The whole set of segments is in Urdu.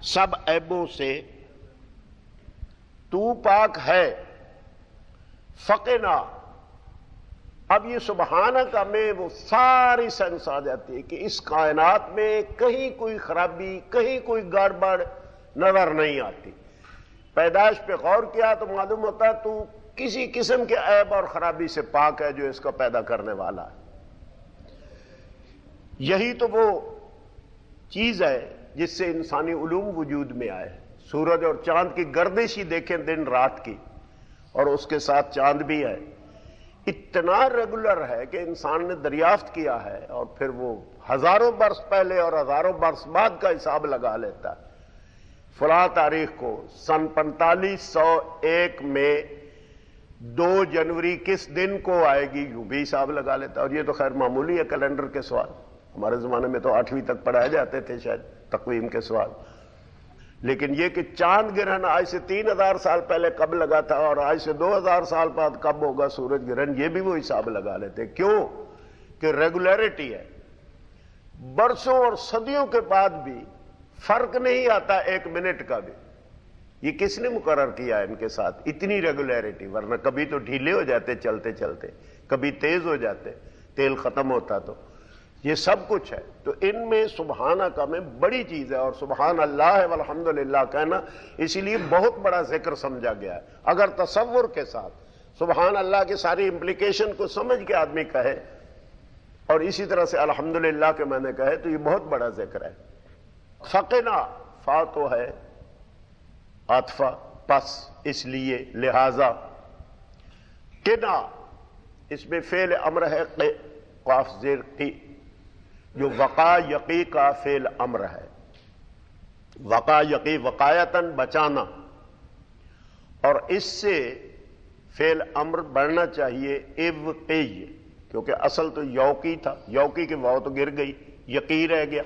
سب عیبوں سے تو پاک ہے، فقنا۔ اب یہ سبحانک میں وہ ساری سینس آ جاتی ہے کہ اس کائنات میں کہیں کوئی خرابی، کہیں کوئی گڑبڑ نظر نہیں آتی۔ پیدائش پہ غور کیا تو معلوم ہوتا ہے تو کسی قسم کے عیب اور خرابی سے پاک ہے جو اس کا پیدا کرنے والا ہے۔ یہی تو وہ چیز ہے جس سے انسانی علوم وجود میں آئے۔ سورج اور چاند کی گردش ہی دیکھیں دن رات کی، اور اس کے ساتھ چاند بھی ہے، اتنا ریگولر ہے کہ انسان نے دریافت کیا ہے، اور پھر وہ ہزاروں برس پہلے اور ہزاروں برس بعد کا حساب لگا لیتا ہے۔ فلاں تاریخ کو سن 4501 میں 2 جنوری کس دن کو آئے گی، یوں بھی حساب لگا لیتا ہے۔ اور یہ تو خیر معمولی ہے کیلنڈر کے سوال، ہمارے زمانے میں تو 8ویں تک پڑھائے جاتے تھے شاید تقویم کے سوال، لیکن یہ کہ چاند گرہن آج سے 3000 سال پہلے کب لگا تھا اور آج سے 2000 سال بعد کب ہوگا سورج گرہن، یہ بھی وہ حساب لگا لیتے۔ کیوں کہ ریگولیرٹی ہے۔ برسوں اور صدیوں کے بعد بھی فرق نہیں آتا 1 منٹ کا بھی۔ یہ کس نے مقرر کیا ہے ان کے ساتھ اتنی ریگولیرٹی؟ ورنہ کبھی تو ڈھیلے ہو جاتے چلتے چلتے، کبھی تیز ہو جاتے تیل ختم ہوتا، تو یہ سب کچھ ہے۔ تو ان میں سبحانہ کا میں بڑی چیز ہے، اور سبحان اللہ والحمدللہ کہنا اسی لیے بہت بڑا ذکر سمجھا گیا ہے۔ اگر تصور کے ساتھ سبحان اللہ کی ساری امپلیکیشن کو سمجھ کے آدمی کہے اور اسی طرح سے الحمدللہ کے معنی کہے تو یہ بہت بڑا ذکر ہے۔ فقنا، فا تو ہے عاطفہ، پس، اس لیے، لہذا۔ قنا، اس میں فعل امر ہے قاف زیر قی، جو وقا یقی کا فعل امر ہے۔ وقا یقی وقایتاً بچانا، اور اس سے فعل امر بڑھنا چاہیے ابقی، کیونکہ اصل تو یوقی تھا، یوقی کے واو تو گر گئی، یقی رہ گیا۔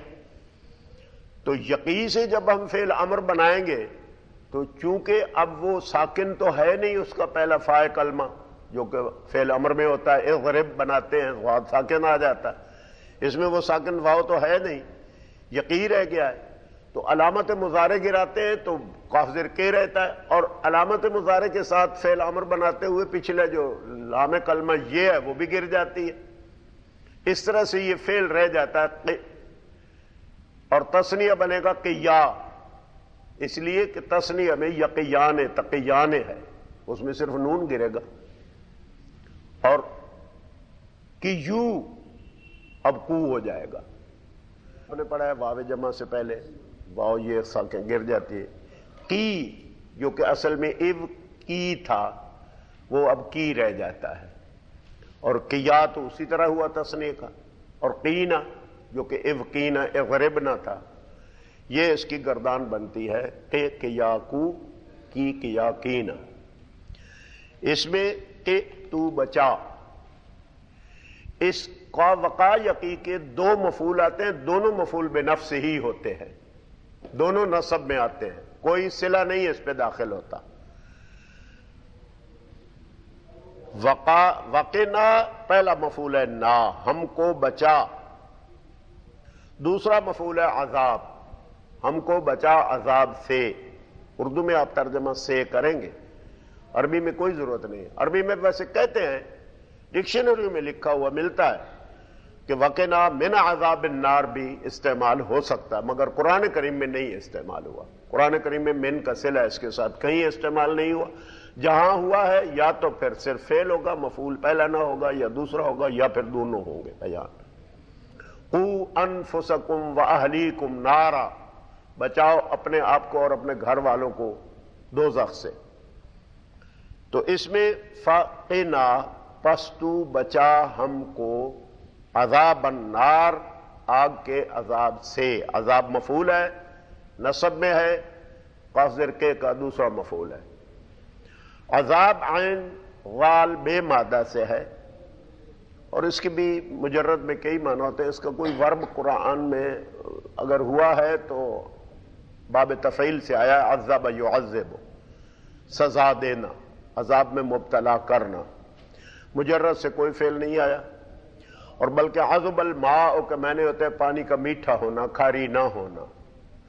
تو یقی سے جب ہم فعل امر بنائیں گے تو چونکہ اب وہ ساکن تو ہے نہیں اس کا پہلا فاء کلمہ جو کہ فعل امر میں ہوتا ہے، اضرب بناتے ہیں واو ساکن آ جاتا ہے، اس میں وہ ساکن واو تو ہے نہیں، یقی رہ گیا ہے، تو علامت مضارع گراتے ہیں تو قاف زیر کے رہتا ہے، اور علامت مضارع کے ساتھ فعل امر بناتے ہوئے پچھلے جو لام کلمہ یہ ہے وہ بھی گر جاتی ہے۔ اس طرح سے یہ فعل رہ جاتا ہے، اور تثنیہ بنے گا قیا، اس لیے کہ تثنیہ میں یقیان تقیان ہے، اس میں صرف نون گرے گا۔ اور کیو اب کو ہو جائے گا، ہم نے پڑھا ہے واو جمع سے پہلے واو یہ ساکن گر جاتی ہے۔ کی جو کہ اصل میں اب کی تھا وہ اب کی رہ جاتا ہے، اور کیا تو اسی طرح ہوا تثنیہ کا، اور قینا جو کہ اب قینا اغربنا تھا، یہ اس کی گردان بنتی ہے کہ کیا کو، کی کیا کینا۔ اس میں کہ تو بچا، اس کا وقا یقی کے 2 مفعول آتے ہیں، دونوں مفعول بنفس ہی ہوتے ہیں، دونوں نصب میں آتے ہیں، کوئی صلہ نہیں اس پہ داخل ہوتا۔ وقنا پہلا مفعول ہے نا، ہم کو بچا، دوسرا مفعول ہے عذاب، ہم کو بچا عذاب سے۔ اردو میں آپ ترجمہ سے کریں گے، عربی میں کوئی ضرورت نہیں ہے۔ عربی میں ویسے کہتے ہیں، ڈکشنری میں لکھا ہوا ملتا ہے کہ وقنا من عذاب النار بھی استعمال ہو سکتا ہے، مگر قرآن کریم میں نہیں استعمال ہوا۔ قرآن کریم میں من کا صلہ اس کے ساتھ کہیں استعمال نہیں ہوا۔ جہاں ہوا ہے یا تو پھر صرف فعل ہوگا، مفعول پہلا نہ ہوگا، یا دوسرا ہوگا، یا پھر دونوں ہوں گے بیان۔ قوا انفسکم واہلیکم نارا، بچاؤ اپنے آپ کو اور اپنے گھر والوں کو دوزخ سے۔ تو اس میں فقنا، پس تو بچا ہم کو، عذاب النار، آگ کے عذاب سے۔ عذاب مفعول ہے، نصب میں ہے، قاف زیر کے کا دوسرا مفعول ہے۔ عذاب عین غال بے مادہ سے ہے، اور اس کے بھی مجرد میں کئی معنی ہوتے ہیں۔ اس کا کوئی ورب قرآن میں اگر ہوا ہے تو باب تفعیل سے آیا، عذب یعذب، سزا دینا، عذاب میں مبتلا کرنا۔ مجرد سے کوئی فعل نہیں آیا، اور بلکہ عذب الماء کے معنی ہوتے ہیں پانی کا میٹھا ہونا، کھاری نہ ہونا۔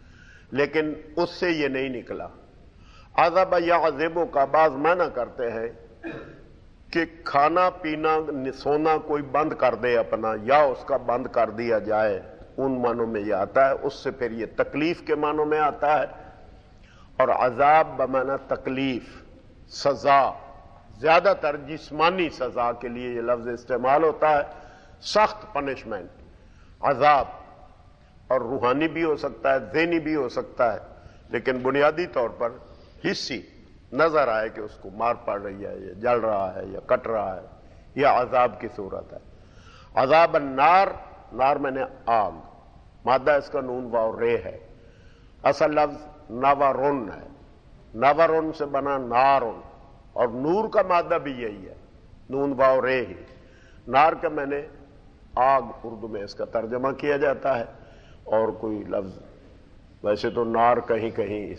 لیکن اس سے یہ نہیں نکلا. عذب یعذب کا بعض معنی کرتے ہیں کہ کھانا پینا سونا کوئی بند کر دے اپنا، یا اس کا بند کر دیا جائے، ان معنوں میں یہ آتا ہے. اس سے پھر یہ تکلیف کے معنوں میں آتا ہے. اور عذاب بمعنی تکلیف، سزا، زیادہ تر جسمانی سزا کے لیے یہ لفظ استعمال ہوتا ہے، سخت پنشمنٹ عذاب. اور روحانی بھی ہو سکتا ہے، ذہنی بھی ہو سکتا ہے، لیکن بنیادی طور پر حصی نظر آئے کہ اس کو مار پڑ رہی ہے، یا جل رہا ہے، یا کٹ رہا ہے، یا عذاب کی صورت ہے. عذاب النار، نار میں نے آگ، مادہ اس کا نون واو رے ہے. اصل لفظ ناوارون ہے، ناوارون سے بنا نارون، اور نور کا مادہ بھی یہی ہے، نون واو رے ہی. نار کا میں نے آگ اردو میں اس کا ترجمہ کیا جاتا ہے. اور کوئی لفظ ویسے تو نار کہیں کہیں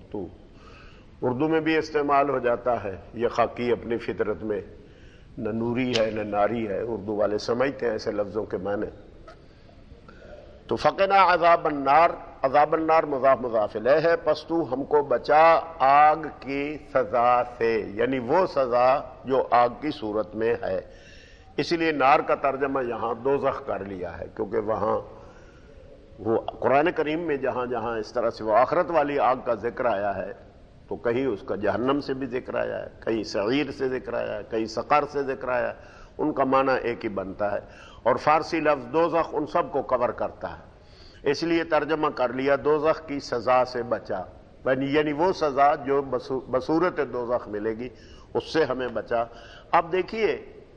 اردو میں بھی استعمال ہو جاتا ہے. یہ خاکی اپنی فطرت میں نہ نوری ہے نہ ناری ہے، اردو والے سمجھتے ہیں ایسے لفظوں کے معنی. تو فقنا عذاب النار، عذاب النار مضاف مضاف الیہ ہے. پس تو ہم کو بچا آگ کی سزا سے، یعنی وہ سزا جو آگ کی صورت میں ہے. اس لیے نار کا ترجمہ یہاں دوزخ کر لیا ہے، کیونکہ وہاں وہ قرآن کریم میں جہاں جہاں اس طرح سے وہ آخرت والی آگ کا ذکر آیا ہے، تو کہیں اس کا جہنم سے بھی ذکر آیا ہے، کہیں سعیر سے ذکر آیا ہے، کہیں سقر سے ذکر آیا ہے. ان کا معنی ایک ہی بنتا ہے. اور فارسی لفظ دوزخ ان سب کو کور کرتا ہے، اس لیے ترجمہ کر لیا دوزخ کی سزا سے بچا، یعنی وہ سزا جو بصورت دوزخ ملے گی اس سے ہمیں بچا. اب دیکھیے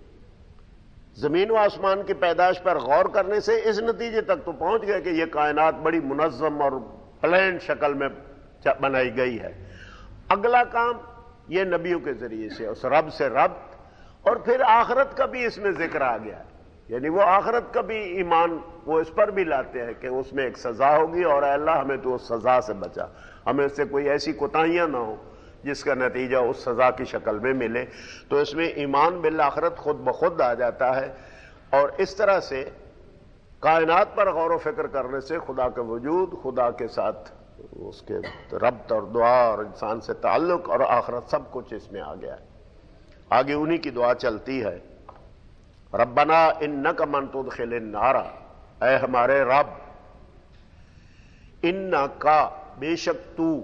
زمین و آسمان کی پیدائش پر غور کرنے سے اس نتیجے تک تو پہنچ گئے کہ یہ کائنات بڑی منظم اور پلان شکل میں بنائی گئی ہے. اگلا کام یہ نبیوں کے ذریعے سے اس رب سے ربط، اور پھر آخرت کا بھی اس میں ذکر آ گیا ہے. یعنی وہ آخرت کا بھی ایمان وہ اس پر بھی لاتے ہیں کہ اس میں ایک سزا ہوگی، اور اے اللہ ہمیں تو اس سزا سے بچا، ہمیں اس سے کوئی ایسی کوتاہیاں نہ ہوں جس کا نتیجہ اس سزا کی شکل میں ملے. تو اس میں ایمان بالآخرت خود بخود آ جاتا ہے. اور اس طرح سے کائنات پر غور و فکر کرنے سے خدا کا وجود، خدا کے ساتھ اس کے ربط اور دعا اور انسان سے تعلق اور آخرت سب کچھ اس میں آ گیا ہے. آگے انہی کی دعا چلتی ہے، ربنا انک من تدخل النار، اے ہمارے رب، انک بے شک تو.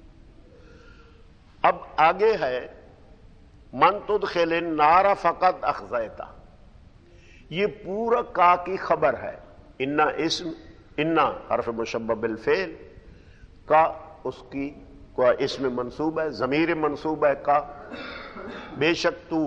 اب آگے ہے من تدخل النار فقد اخزیتا، یہ پورا کا کی خبر ہے. انا اسم، انا حرف مشبہ بالفعل، کا اس کی کو اسم منصوب ہے، ضمیر منصوب ہے کا. بے شک تو،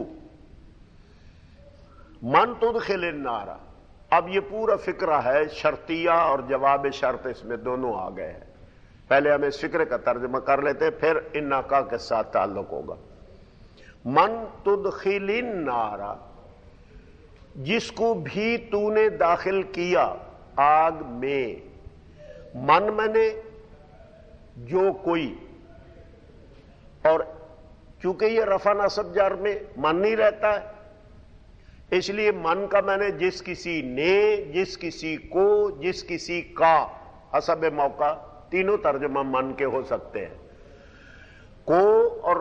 من تدخل النار. اب یہ پورا فکرہ ہے شرطیہ اور جواب شرط، اس میں دونوں آ گئے ہیں. پہلے ہم اس فکرے کا ترجمہ کر لیتے، پھر انا کا کے ساتھ تعلق ہوگا. من تدخل النار، جس کو بھی تو نے داخل کیا آگ میں. من میں جو کوئی، اور چونکہ یہ رفع نصب جر میں من نہیں رہتا ہے، اس لیے من کا میں نے جس کسی نے، جس کسی کو، جس کسی کا، حسب موقع تینوں ترجمہ من کے ہو سکتے ہیں. کو اور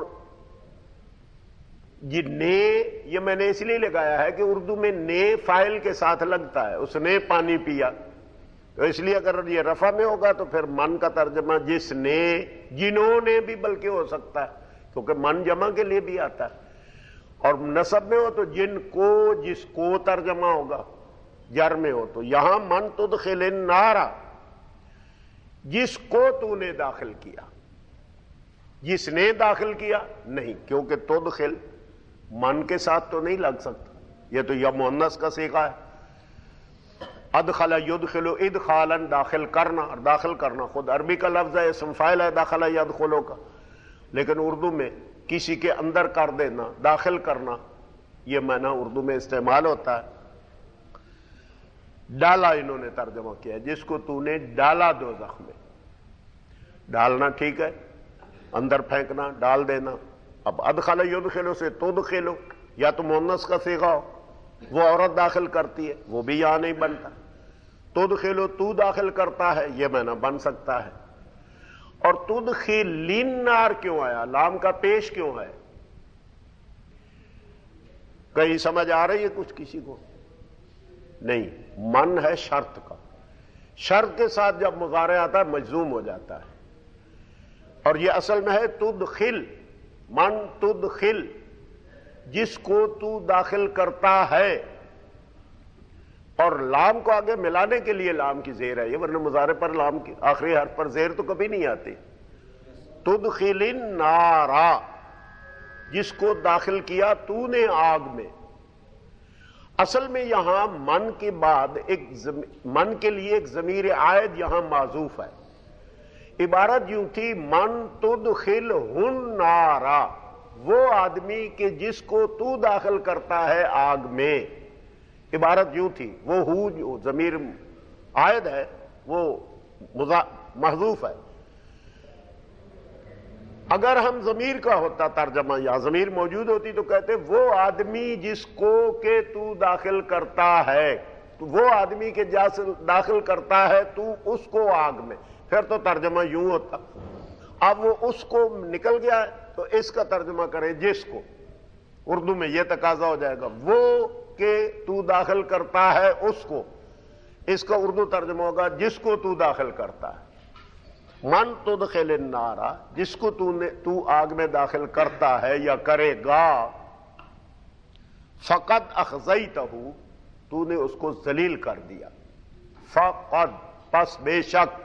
یہ نے، یہ میں نے اس لیے لگایا ہے کہ اردو میں نے فاعل کے ساتھ لگتا ہے، اس نے پانی پیا، تو اس لیے اگر یہ رفع میں ہوگا تو پھر من کا ترجمہ جس نے، جنہوں نے بھی بلکہ ہو سکتا ہے، کیونکہ من جمع کے لیے بھی آتا ہے. اور نصب میں ہو تو جن کو، جس کو ترجمہ ہوگا. جر میں ہو تو یہاں من تدخل النار، جس کو تو نے داخل کیا. جس نے داخل کیا نہیں، کیونکہ تدخل من کے ساتھ تو نہیں لگ سکتا، یہ تو یا مؤنث کا صیغہ ہے. ادخل یدخل ادخالا، داخل کرنا، اور داخل کرنا خود عربی کا لفظ ہے، اسم فاعل ہے داخل یدخلو کا. لیکن اردو میں کسی کے اندر کر دینا، داخل کرنا، یہ معنی اردو میں استعمال ہوتا ہے. ڈالا انہوں نے ترجمہ کیا، جس کو تو نے ڈالا دوزخ میں. ڈالنا ٹھیک ہے، اندر پھینکنا، ڈال دینا. اب ادخل یدخلو سے تدخلو، یا تو مؤنث کا صیغہ ہو، وہ عورت داخل کرتی ہے، وہ بھی یہاں نہیں بنتا. تدخلو تو داخل کرتا ہے، یہ معنی بن سکتا ہے. اور تدخلن نار کیوں آیا؟ لام کا پیش کیوں ہے؟ کہیں سمجھ آ رہی ہے کچھ کسی کو؟ نہیں، من ہے شرط کا، شرط کے ساتھ جب مضارع آتا ہے مجزوم ہو جاتا ہے، اور یہ اصل میں ہے تدخل، من تدخل، جس کو تو داخل کرتا ہے، اور لام کو آگے ملانے کے لیے لام کی زیر ہے، یہ ورنہ مضارع پر لام کی آخری حرف پر زیر تو کبھی نہیں آتی۔ تدخل النار، جس کو داخل کیا تو نے آگ میں۔ اصل میں یہاں من کے بعد من کے لیے ایک ضمیر عائد یہاں معذوف ہے۔ عبارت یوں تھی من تدخل النار، وہ آدمی کہ جس کو تو داخل کرتا ہے آگ میں، عبارت یوں تھی۔ وہ ہو جو ضمیر عائد ہے وہ محذوف ہے۔ اگر ہم ضمیر کا ہوتا ترجمہ یا ضمیر موجود ہوتی تو کہتے وہ آدمی جس کو کہ تو داخل کرتا ہے، تو وہ آدمی کے داخل کرتا ہے تو اس کو آگ میں، پھر تو ترجمہ یوں ہوتا۔ اب وہ اس کو نکل گیا ہے تو اس کا ترجمہ کرے جس کو، اردو میں یہ تقاضا ہو جائے گا وہ کہ تو داخل کرتا ہے اس کو، اس کا اردو ترجمہ ہوگا جس کو تو داخل کرتا ہے۔ من تدخل النار، جس کو تو آگ میں داخل کرتا ہے یا کرے گا، فقد اخزیتہ، تو نے اس کو ذلیل کر دیا۔ فقد، پس بے شک،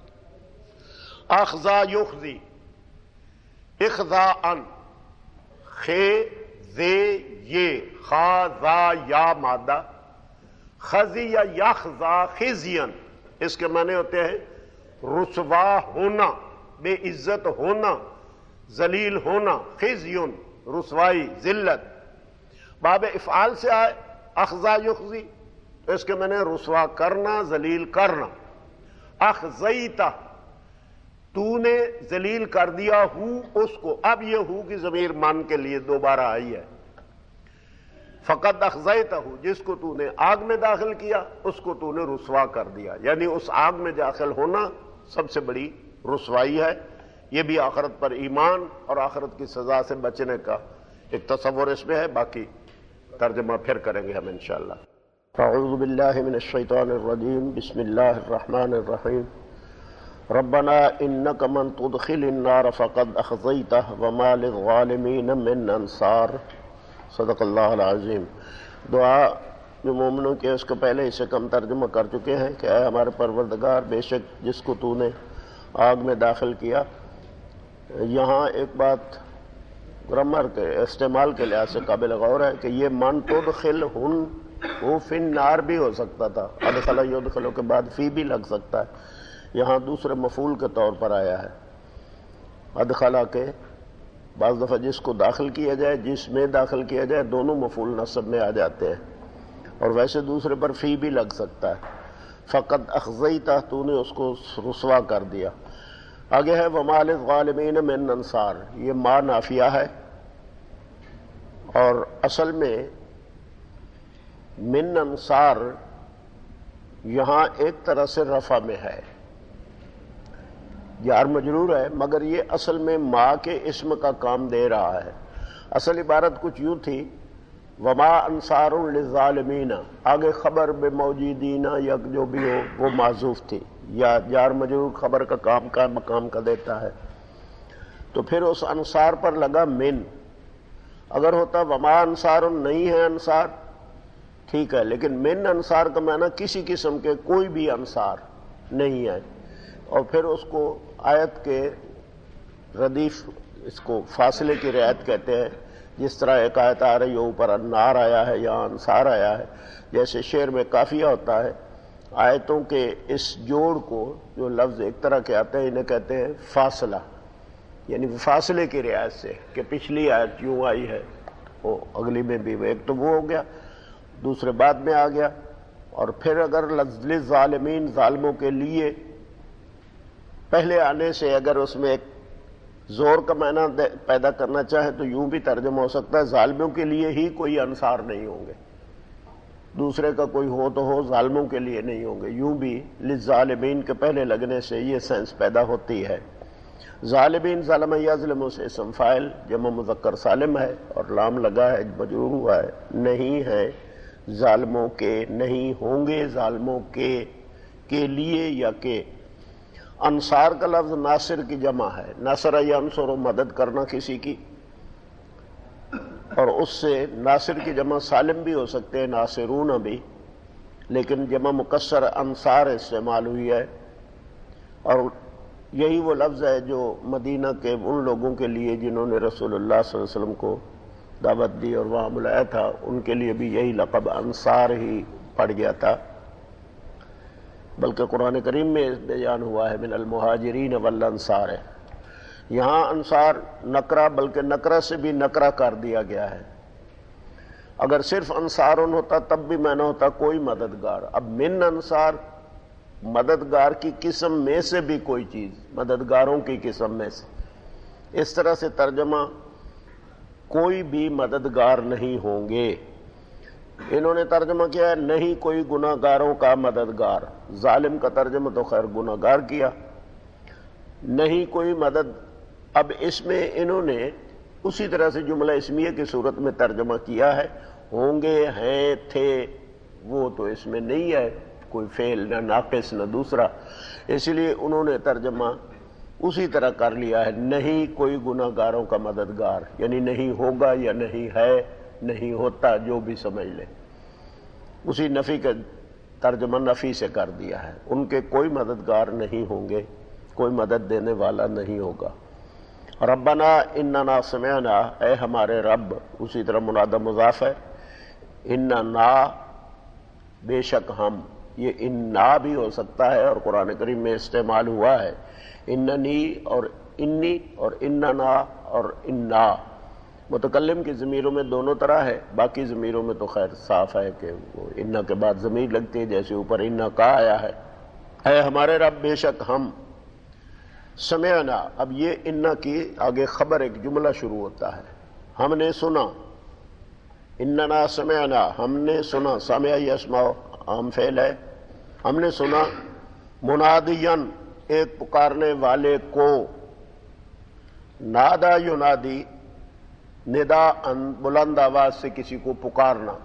اخزا یخزی، اخزاءً، خے زے یہ، خا زا یا مادہ، خزی یا یخزا خزین، اس کے معنی ہوتے ہیں رسوا ہونا، بے عزت ہونا، ذلیل ہونا، خزیون رسوائی، ذلت۔ باب افعال سے آئے اخزا یخزی تو اس کے معنی رسوا کرنا، ذلیل کرنا۔ اخزیتہ، تو نے ذلیل کر دیا ہو اس کو، اب یہ ہو کی ضمیر من کے لیے دوبارہ آئی ہے۔ فقد اخزیتہ، جس کو تو نے آگ میں داخل کیا اس کو تو نے رسوا کر دیا، یعنی اس آگ میں داخل ہونا سب سے بڑی رسوائی ہے۔ یہ بھی آخرت پر ایمان اور آخرت کی سزا سے بچنے کا ایک تصور اس میں ہے، باقی ترجمہ پھر کریں گے ہم انشاءاللہ۔ اعوذ باللہ من الشیطان الرجیم، بسم اللہ الرحمن الرحیم۔ ربنا انک من تدخل النار فقد اخزیتہ وما للظالمین من انصار، صدق اللہ العظیم۔ دعا جو مومنوں کے اس کو پہلے اسے کم ترجمہ کر چکے ہیں کہ اے ہمارے پروردگار، بے شک جس کو تو نے آگ میں داخل کیا۔ یہاں ایک بات گرامر کے استعمال کے لحاظ سے قابل غور ہے کہ یہ من تدخل ہن وہ فی النار بھی ہو سکتا تھا، ادخل یدخل کے بعد فی بھی لگ سکتا ہے، یہاں دوسرے مفعول کے طور پر آیا ہے۔ ادخلا کے بعض دفعہ جس کو داخل کیا جائے، جس میں داخل کیا جائے، دونوں مفعول نصب میں آ جاتے ہیں، اور ویسے دوسرے پر فی بھی لگ سکتا ہے۔ فقد اخزیتہ، تو نے اس کو رسوا کر دیا۔ آگے ہے وما للظالمین من انصار، یہ ما نافیہ ہے، اور اصل میں من انصار یہاں ایک طرح سے رفع میں ہے، جار مجرور ہے، مگر یہ اصل میں ما کے اسم کا کام دے رہا ہے۔ اصل عبارت کچھ یوں تھی وما انصار للظالمین، آگے خبر بموجودین یا جو بھی ہو وہ معذوف تھی، یا جار مجرور خبر کا کام کا مقام کا دیتا ہے، تو پھر اس انصار پر لگا من۔ اگر ہوتا وما انصار، نہیں ہے انصار، ٹھیک ہے، لیکن من انصار کا معنی کسی قسم کے کوئی بھی انصار نہیں ہے، اور پھر اس کو آیت کے ردیف، اس کو فاصلے کی رعایت کہتے ہیں، جس طرح ایک آیت آ رہی ہو اوپر النار آیا ہے یا انصار آیا ہے، جیسے شعر میں قافیہ ہوتا ہے، آیتوں کے اس جوڑ کو جو لفظ ایک طرح کے آتے ہیں انہیں کہتے ہیں فاصلہ، یعنی فاصلے کی رعایت سے کہ پچھلی آیت یوں آئی ہے وہ اگلی میں بھی، ایک تو وہ ہو گیا، دوسرے بعد میں آ گیا، اور پھر اگر للظالمین ظالموں کے لیے پہلے آنے سے اگر اس میں ایک زور کا معنی پیدا کرنا چاہے تو یوں بھی ترجمہ ہو سکتا ہے ظالموں کے لیے ہی کوئی انصار نہیں ہوں گے، دوسرے کا کوئی ہو تو ہو، ظالموں کے لیے نہیں ہوں گے، یوں بھی للظالمین کے پہلے لگنے سے یہ سینس پیدا ہوتی ہے۔ ظالمین ظلم یظلم سے اسم فاعل جمع مذکر سالم ہے اور لام لگا ہے مجرور ہوا ہے، نہیں ہے ظالموں کے، نہیں ہوں گے ظالموں کے لیے یا کہ۔ انصار کا لفظ ناصر کی جمع ہے، نصر ینصر و مدد کرنا کسی کی، اور اس سے ناصر کی جمع سالم بھی ہو سکتے ہیں، ناصرون بھی، لیکن جمع مکسر انصار استعمال ہوئی ہے، اور یہی وہ لفظ ہے جو مدینہ کے ان لوگوں کے لیے جنہوں نے رسول اللہ صلی اللہ علیہ وسلم کو دعوت دی اور وہاں بلایا تھا، ان کے لیے بھی یہی لقب انصار ہی پڑ گیا تھا، بلکہ قرآن کریم میں بیان ہوا ہے من المہاجرین والانصار ہے۔ یہاں انصار نکرہ، بلکہ نکرہ سے بھی نکرہ کر دیا گیا ہے۔ اگر صرف انصارن ہوتا تب بھی میں نہ ہوتا کوئی مددگار، اب من انصار مددگار کی قسم میں سے بھی کوئی چیز، مددگاروں کی قسم میں سے، اس طرح سے ترجمہ کوئی بھی مددگار نہیں ہوں گے۔ انہوں نے ترجمہ کیا ہے نہیں کوئی گناہ گاروں کا مددگار، ظالم کا ترجمہ تو خیر گناہ گار کیا، نہیں کوئی مدد۔ اب اس میں انہوں نے اسی طرح سے جملہ اسمیہ کی صورت میں ترجمہ کیا ہے، ہوں گے، ہیں، تھے، وہ تو اس میں نہیں ہے کوئی فعل، نہ ناقص نہ دوسرا، اس لیے انہوں نے ترجمہ اسی طرح کر لیا ہے نہیں کوئی گناہ گاروں کا مددگار، یعنی نہیں ہوگا یا نہیں ہے، نہیں ہوتا، جو بھی سمجھ لے، اسی نفی کا ترجمہ نفی سے کر دیا ہے، ان کے کوئی مددگار نہیں ہوں گے، کوئی مدد دینے والا نہیں ہوگا۔ ربنا اننا سمعنا، اے ہمارے رب، اسی طرح منادى مضاف ہے، اننا بے شک ہم، یہ انا بھی ہو سکتا ہے اور قرآن کریم میں استعمال ہوا ہے، اننی اور انی اور اننا اور انا، متکلم کی ضمیروں میں دونوں طرح ہے، باقی ضمیروں میں تو خیر صاف ہے کہ وہ انا کے بعد ضمیر لگتی ہے، جیسے اوپر انا کا آیا ہے، اے ہمارے رب بے شک ہم، سمعنا، اب یہ انا کی آگے خبر ایک جملہ شروع ہوتا ہے، ہم نے سنا، اننا سمعنا، ہم نے سنا، سمع یسمع عام فعل ہے، ہم نے سنا، منادین ایک پکارنے والے کو، نادا ینادی ندا بلند آواز سے کسی کو پکارنا،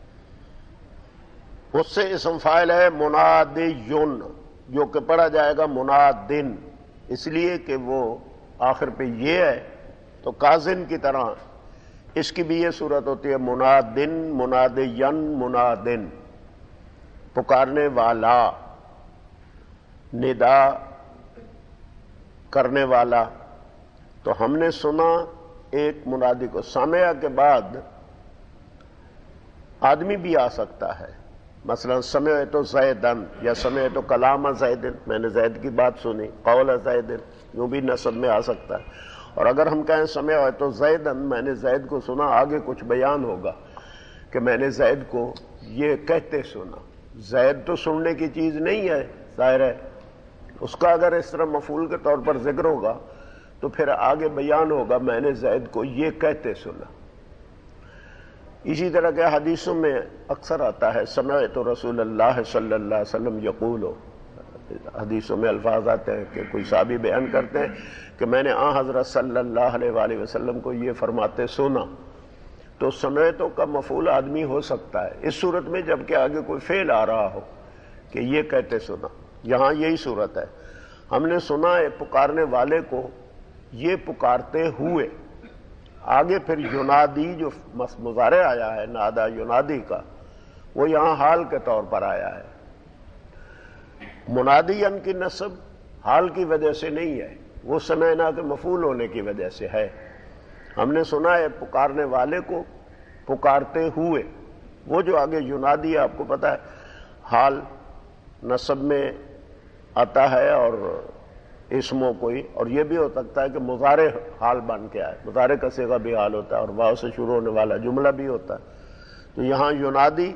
اس سے اسم فاعل ہے منادیون، جو کہ پڑھا جائے گا منادن، اس لیے کہ وہ آخر پہ یہ ہے تو کاظن کی طرح اس کی بھی یہ صورت ہوتی ہے منادن، منادین، منادن، پکارنے والا، ندا کرنے والا۔ تو ہم نے سنا ایک منادی کو، سامعہ کے بعد آدمی بھی آ سکتا ہے، مثلا سمعت زیدن یا سمعت کلام زیدن، میں نے زید کی بات سنی، قول زیدن، یوں بھی نصب میں آ سکتا ہے۔ اور اگر ہم کہیں سمعت زیدن، میں نے زید کو سنا، آگے کچھ بیان ہوگا کہ میں نے زید کو یہ کہتے سنا، زید تو سننے کی چیز نہیں ہے، ظاہر ہے اس کا اگر اس طرح مفعول کے طور پر ذکر ہوگا تو پھر آگے بیان ہوگا میں نے زید کو یہ کہتے سنا۔ اسی طرح کے حدیثوں میں اکثر آتا ہے سمعت رسول اللہ صلی اللہ علیہ وسلم یقول، حدیثوں میں الفاظ آتے ہیں کہ کوئی صحابی بیان کرتے ہیں کہ میں نے حضرت صلی اللہ علیہ وآلہ وسلم کو یہ فرماتے سنا، تو سمعتوں کا مفعول آدمی ہو سکتا ہے اس صورت میں جبکہ آگے کوئی فعل آ رہا ہو کہ یہ کہتے سنا، یہاں یہی صورت ہے، ہم نے سنا ہے پکارنے والے کو یہ پکارتے ہوئے، آگے پھر ینادی جو مضارع آیا ہے نادا ینادی کا، وہ یہاں حال کے طور پر آیا ہے، منادین کی نصب حال کی وجہ سے نہیں ہے، وہ سمعنا کے مفعول ہونے کی وجہ سے ہے، ہم نے سنا ہے پکارنے والے کو پکارتے ہوئے، وہ جو آگے ینادی ہے آپ کو پتا ہے حال نصب میں آتا ہے اور اسموں کوئی، اور یہ بھی ہو سکتا ہے کہ مضارع حال بن کے آئے، مضارع کا صیغہ بھی حال ہوتا ہے اور واو سے شروع ہونے والا جملہ بھی ہوتا ہے، تو یہاں ینادی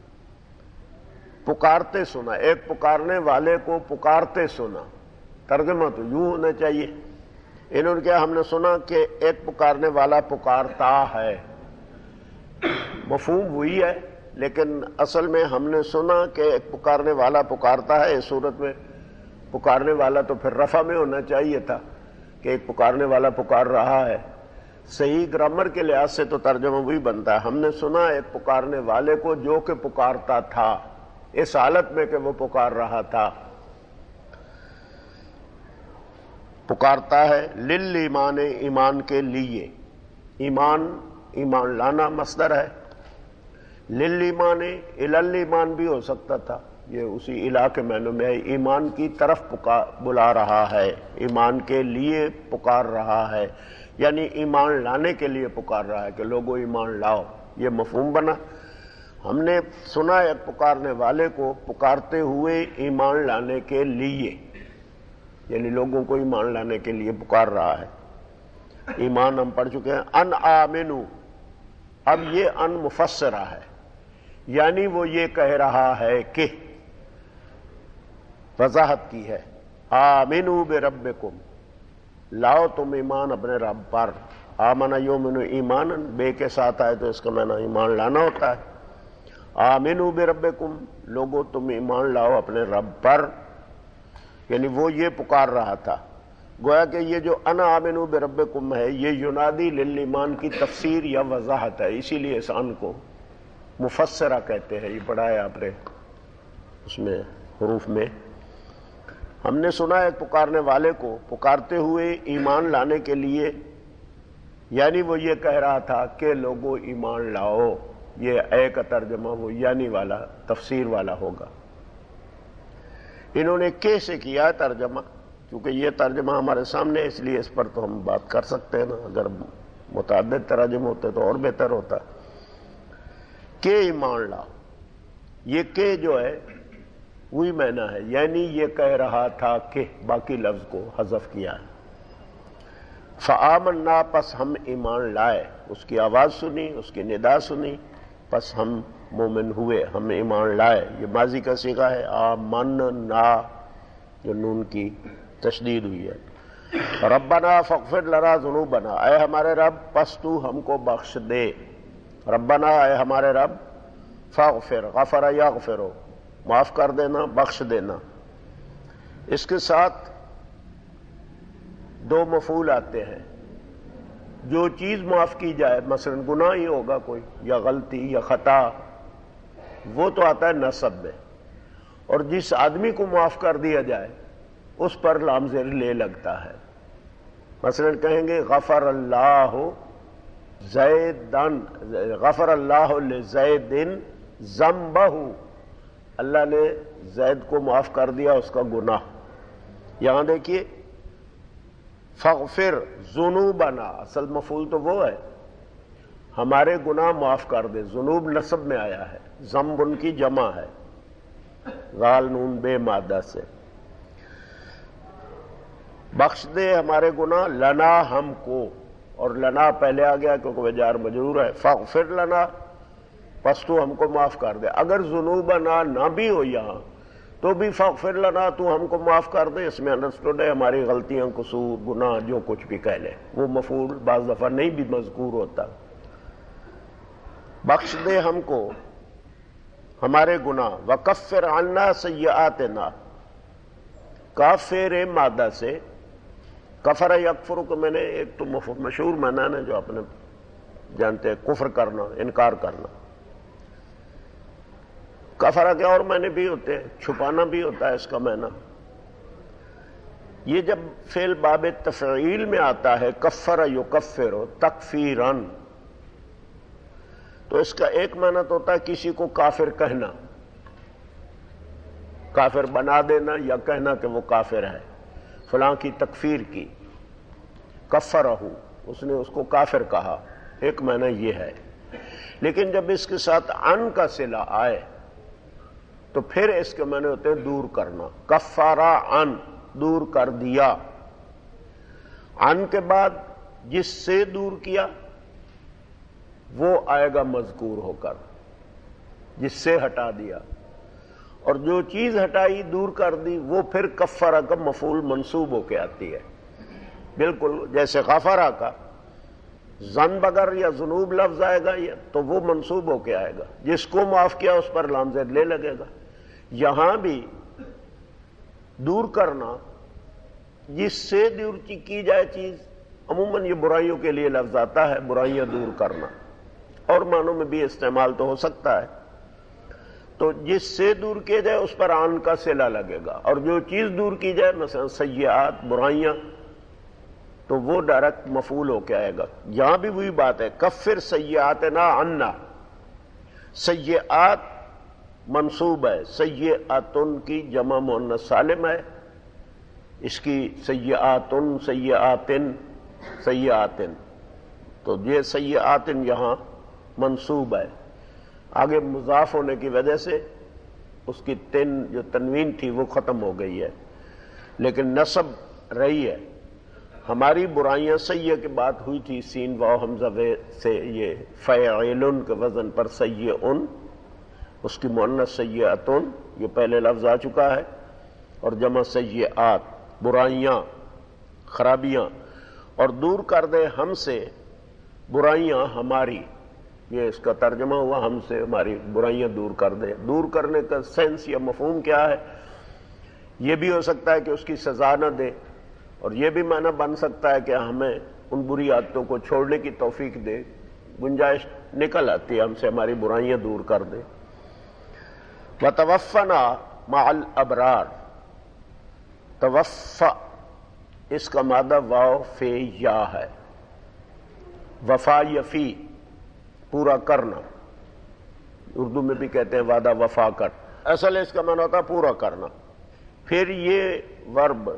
پکارتے سنا، ایک پکارنے والے کو پکارتے سنا، ترجمہ تو یوں ہونا چاہیے، انہوں نے کیا ہم نے سنا کہ ایک پکارنے والا پکارتا ہے، مفہوم وہی ہے لیکن اصل میں ہم نے سنا کہ ایک پکارنے والا پکارتا ہے، اس صورت میں پکارنے والا تو پھر رفع میں ہونا چاہیے تھا، کہ ایک پکارنے والا پکار رہا ہے، صحیح گرامر کے لحاظ سے تو ترجمہ وہی بنتا ہے، ہم نے سنا ایک پکارنے والے کو جو کہ پکارتا تھا، اس حالت میں کہ وہ پکار رہا تھا۔ پکارتا ہے للایمان، ایمان کے لیے، ایمان لانا مصدر ہے، للایمان الالایمان بھی ہو سکتا تھا، یہ اسی الہ کے معنی میں ہے، ایمان کی طرف بلا رہا ہے، ایمان کے لیے پکار رہا ہے، یعنی ایمان لانے کے لیے پکار رہا ہے کہ لوگوں ایمان لاؤ، یہ مفہوم بنا۔ ہم نے سنا ایک پکارنے والے کو پکارتے ہوئے ایمان لانے کے لیے، یعنی لوگوں کو ایمان لانے کے لیے پکار رہا ہے۔ ایمان ہم پڑھ چکے ہیں، ان آمنو، اب یہ ان مفسرہ ہے، یعنی وہ یہ کہہ رہا ہے کہ، وضاحت کی ہے، آمنو بربکم، لاؤ تم ایمان اپنے رب پر، آمن یؤمن ایمانا، بے کے ساتھ آئے تو اس کا معنی ایمان لانا ہوتا ہے۔ آمنو بربکم، لوگوں تم ایمان لاؤ اپنے رب پر، یعنی وہ یہ پکار رہا تھا۔ گویا کہ یہ جو انا آمنو بربکم ہے، یہ ینادی للایمان کی تفسیر یا وضاحت ہے، اسی لیے اس ان کو مفسرہ کہتے ہیں۔ یہ پڑھا ہے آپ نے اس میں حروف میں۔ ہم نے سنا ایک پکارنے والے کو پکارتے ہوئے ایمان لانے کے لیے، یعنی وہ یہ کہہ رہا تھا کہ لوگوں ایمان لاؤ، یہ اے کا ترجمہ وہ یعنی والا تفسیر والا ہوگا۔ انہوں نے کہ سے کیا ترجمہ، کیونکہ یہ ترجمہ ہمارے سامنے، اس لیے اس پر تو ہم بات کر سکتے ہیں نا، اگر متعدد تراجم ہوتے تو اور بہتر ہوتا۔ کہ ایمان لاؤ، یہ کہ جو ہے وہی معنی ہے، یعنی یہ کہہ رہا تھا کہ، باقی لفظ کو حذف کیا ہے۔ فآمنا، پس ہم ایمان لائے، اس کی آواز سنی، اس کی ندا سنی، پس ہم مومن ہوئے، ہم ایمان لائے۔ یہ ماضی کا صیغہ ہے، آمنا، جو نون کی تشدید ہوئی ہے۔ ربنا فاغفر لنا ذنوبنا، اے ہمارے رب پس تو ہم کو بخش دے، ربنا اے ہمارے رب، فاغفر، غفر یغفر، معاف کر دینا، بخش دینا۔ اس کے ساتھ دو مفعول آتے ہیں، جو چیز معاف کی جائے، مثلا گناہ ہی ہوگا کوئی، یا غلطی یا خطا، وہ تو آتا ہے نصب میں، اور جس آدمی کو معاف کر دیا جائے اس پر لام زیر لے لگتا ہے۔ مثلا کہیں گے غفر اللہ زیدن، غفر اللہ لزید ذنبہ، اللہ نے زید کو معاف کر دیا اس کا گناہ۔ یہاں دیکھیے فاغفر ذنوبنا، اصل مفعول تو وہ ہے، ہمارے گناہ معاف کر دے، ذنوب نصب میں آیا ہے، ذنب ان کی جمع ہے، غال نون بے مادہ سے، بخش دے ہمارے گناہ، لنا ہم کو، اور لنا پہلے آ گیا کیونکہ وہ جار مجرور ہے، فاغفر لنا، پس تو ہم کو معاف کر دے۔ اگر ذنوبنا نہ بھی ہو یہاں تو بھی فاغفر لنا، تو ہم کو معاف کر دے، اس میں انڈرسٹوڈ ہے ہماری غلطیاں، قصور، گناہ، جو کچھ بھی کہہ لیں، وہ مفعول بعض دفعہ نہیں بھی مذکور ہوتا۔ بخش دے ہم کو ہمارے گناہ، وکفر عنا سیئاتنا، کافر مادہ سے، کفر یکفر کو میں نے ایک تو مشہور معنی ہے جو آپ نے جانتے ہیں، کفر کرنا، انکار کرنا۔ کفرہ کے اور معنی بھی ہوتے ہیں، چھپانا بھی ہوتا ہے اس کا معنی۔ یہ جب فعل باب تفعیل میں آتا ہے، کفر یکفر تکفیرن، تو اس کا ایک معنی تو ہوتا ہے کسی کو کافر کہنا، کافر بنا دینا، یا کہنا کہ وہ کافر ہے، فلاں کی تکفیر کی، کفرہ، اس نے اس کو کافر کہا، ایک معنی یہ ہے۔ لیکن جب اس کے ساتھ ان کا صلہ آئے تو پھر اس کے معنی ہوتے ہیں دور کرنا، کفارا ان، دور کر دیا۔ ان کے بعد جس سے دور کیا وہ آئے گا مذکور ہو کر، جس سے ہٹا دیا، اور جو چیز ہٹائی، دور کر دی، وہ پھر کفارہ کا مفعول منصوب ہو کے آتی ہے، بالکل جیسے غفرہ کا ذنب اگر یا ذنوب لفظ آئے گا تو وہ منصوب ہو کے آئے گا، جس کو معاف کیا اس پر لام زیر لے لگے گا۔ یہاں بھی دور کرنا جس سے دور کی جائے چیز، عموماً یہ برائیوں کے لیے لفظ آتا ہے، برائیاں دور کرنا، اور معنوں میں بھی استعمال تو ہو سکتا ہے۔ تو جس سے دور کیا جائے اس پر آن کا صلہ لگے گا، اور جو چیز دور کی جائے مثلا سیئات، برائیاں، تو وہ ڈائریکٹ مفعول ہو کے آئے گا۔ یہاں بھی وہی بات ہے، کفر سیئاتنا عنا، سیئات منصوب ہے، سیئاتن کی جمع مؤنث سالم ہے، اس کی سیئاتن، سیئاتن، سیئاتن، تو یہ سیئاتن یہاں منصوب ہے، آگے مضاف ہونے کی وجہ سے اس کی جو تنوین تھی وہ ختم ہو گئی ہے، لیکن نصب رہی ہے۔ ہماری برائیاں سیئ کے بعد ہوئی تھی، سین واو حمزہ سے، یہ فاعلن کے وزن پر سیئن، اس کی مؤنث سیئاتن، یہ پہلے لفظ آ چکا ہے، اور جمع سیئات، برائیاں، خرابیاں، اور دور کر دے ہم سے برائیاں ہماری، یہ اس کا ترجمہ ہوا، ہم سے ہماری برائیاں دور کر دے۔ دور کرنے کا سینس یا مفہوم کیا ہے؟ یہ بھی ہو سکتا ہے کہ اس کی سزا نہ دے، اور یہ بھی معنی بن سکتا ہے کہ ہمیں ان بری عادتوں کو چھوڑنے کی توفیق دے، گنجائش نکل آتی ہے ہم سے، ہماری برائیاں دور کر دے۔ وَتَوَفَّنَا مَعَ الْأَبْرَارِ، توفّا اس کا مادہ واو فے یا ہے، وفا یفی، پورا کرنا، اردو میں بھی کہتے ہیں وعدہ وفا کر، اصل اس کا معنی ہوتا ہے پورا کرنا۔ پھر یہ ورب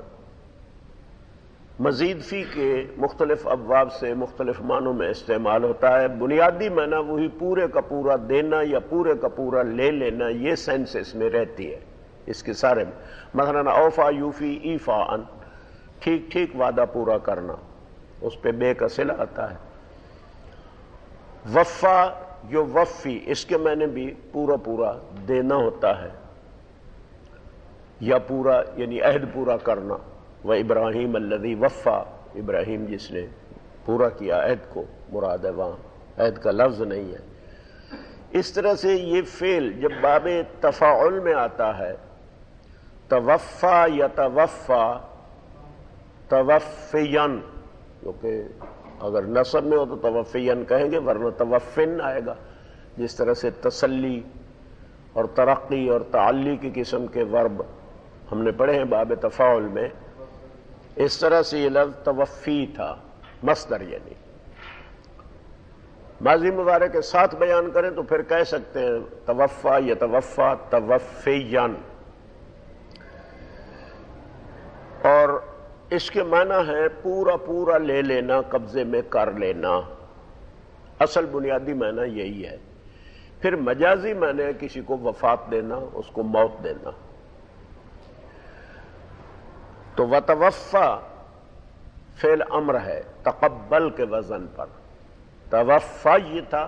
مزید فی کے مختلف ابواب سے مختلف معنوں میں استعمال ہوتا ہے۔ بنیادی معنی وہی پورے کا پورا دینا یا پورے کا پورا لے لینا، یہ سینس اس میں رہتی ہے اس کے سارے میں۔ مثلا اوفا یوفی ایفاء، ٹھیک ٹھیک وعدہ پورا کرنا، اس پہ بے کا صلہ آتا ہے۔ وفا جو وفی، اس کے معنی بھی پورا پورا دینا ہوتا ہے، یا پورا یعنی عہد پورا کرنا۔ وَإِبْرَاهِيمَ الَّذِي وَفَّى، ابراہیم جس نے پورا کیا عہد کو مراد ہے، وہاں عہد کا لفظ نہیں ہے۔ اس طرح سے یہ فعل جب باب تفاعل میں آتا ہے، توفا یا توفا، توفین، کیونکہ اگر نصب میں ہو تو توفین کہیں گے، ورنہ توفن آئے گا۔ جس طرح سے تسلی اور ترقی اور تعلی کی قسم کے ورب ہم نے پڑھے ہیں باب تفاعل میں، اس طرح سے یہ لفظ توفی تھا، مصدر یعنی۔ ماضی مضارع کے ساتھ بیان کریں تو پھر کہہ سکتے ہیں توفا یا توفا، توفین، اور اس کے معنی ہے پورا پورا لے لینا، قبضے میں کر لینا، اصل بنیادی معنی یہی ہے۔ پھر مجازی معنی ہے کسی کو وفات دینا، اس کو موت دینا۔ تو وتوفا فعل امر ہے تقبل کے وزن پر، توفا یہ تھا،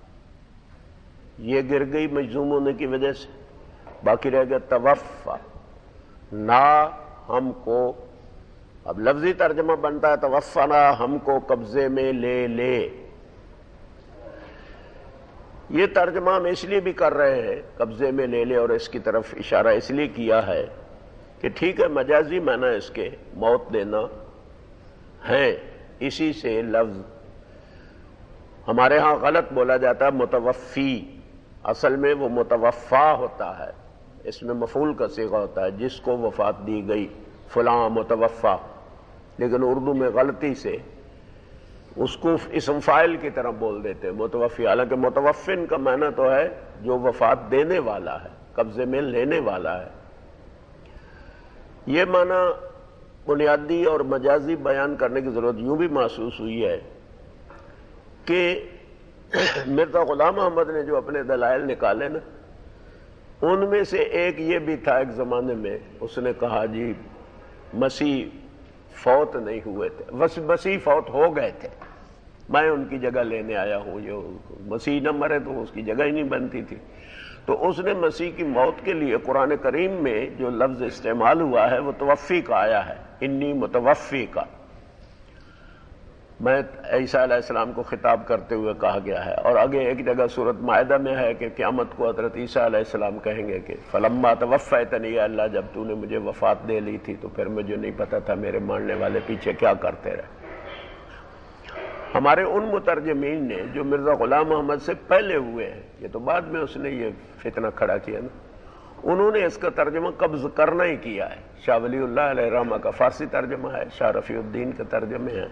یہ گر گئی مجزوم ہونے کی وجہ سے، باقی رہ گیا توفا، نہ ہم کو، اب لفظی ترجمہ بنتا ہے توفنا، ہم کو قبضے میں لے لے۔ یہ ترجمہ ہم اس لیے بھی کر رہے ہیں قبضے میں لے لے، اور اس کی طرف اشارہ اس لیے کیا ہے کہ ٹھیک ہے مجازی معنی اس کے موت دینا ہے، اسی سے لفظ ہمارے ہاں غلط بولا جاتا ہے متوفی، اصل میں وہ متوفا ہوتا ہے، اس میں مفعول کا صیغہ ہوتا ہے، جس کو وفات دی گئی فلاں متوفا، لیکن اردو میں غلطی سے اس کو اسم فاعل کی طرح بول دیتے ہیں متوفی، حالانکہ متوفن کا معنی تو ہے جو وفات دینے والا ہے، قبضے میں لینے والا ہے۔ یہ معنی بنیادی اور مجازی بیان کرنے کی ضرورت یوں بھی محسوس ہوئی ہے کہ مرزا غلام احمد نے جو اپنے دلائل نکالے نا، ان میں سے ایک یہ بھی تھا ایک زمانے میں، اس نے کہا جی مسیح فوت نہیں ہوئے تھے، مسیح فوت ہو گئے تھے، میں ان کی جگہ لینے آیا ہوں، یہ مسیح نہ مرے تو اس کی جگہ ہی نہیں بنتی تھی۔ تو اس نے مسیح کی موت کے لیے قرآن کریم میں جو لفظ استعمال ہوا ہے وہ توفی کا آیا ہے، انی متوفی کا، میں عیسیٰ علیہ السلام کو خطاب کرتے ہوئے کہا گیا ہے، اور آگے ایک جگہ سورۃ مائدہ میں ہے کہ قیامت کو حضرت عیسیٰ علیہ السلام کہیں گے کہ فلما توفیتنی، یا اللہ جب تو نے مجھے وفات دے لی تھی تو پھر مجھے نہیں پتا تھا میرے ماننے والے پیچھے کیا کرتے رہے۔ ہمارے ان مترجمین نے جو مرزا غلام محمد سے پہلے ہوئے ہیں، یہ تو بعد میں اس نے یہ فتنہ کھڑا کیا نا، انہوں نے اس کا ترجمہ قبض کرنا ہی کیا ہے۔ شاہ ولی اللہ علیہ رحمہ کا فارسی ترجمہ ہے، شاہ رفیع الدین کے ترجمے ہیں،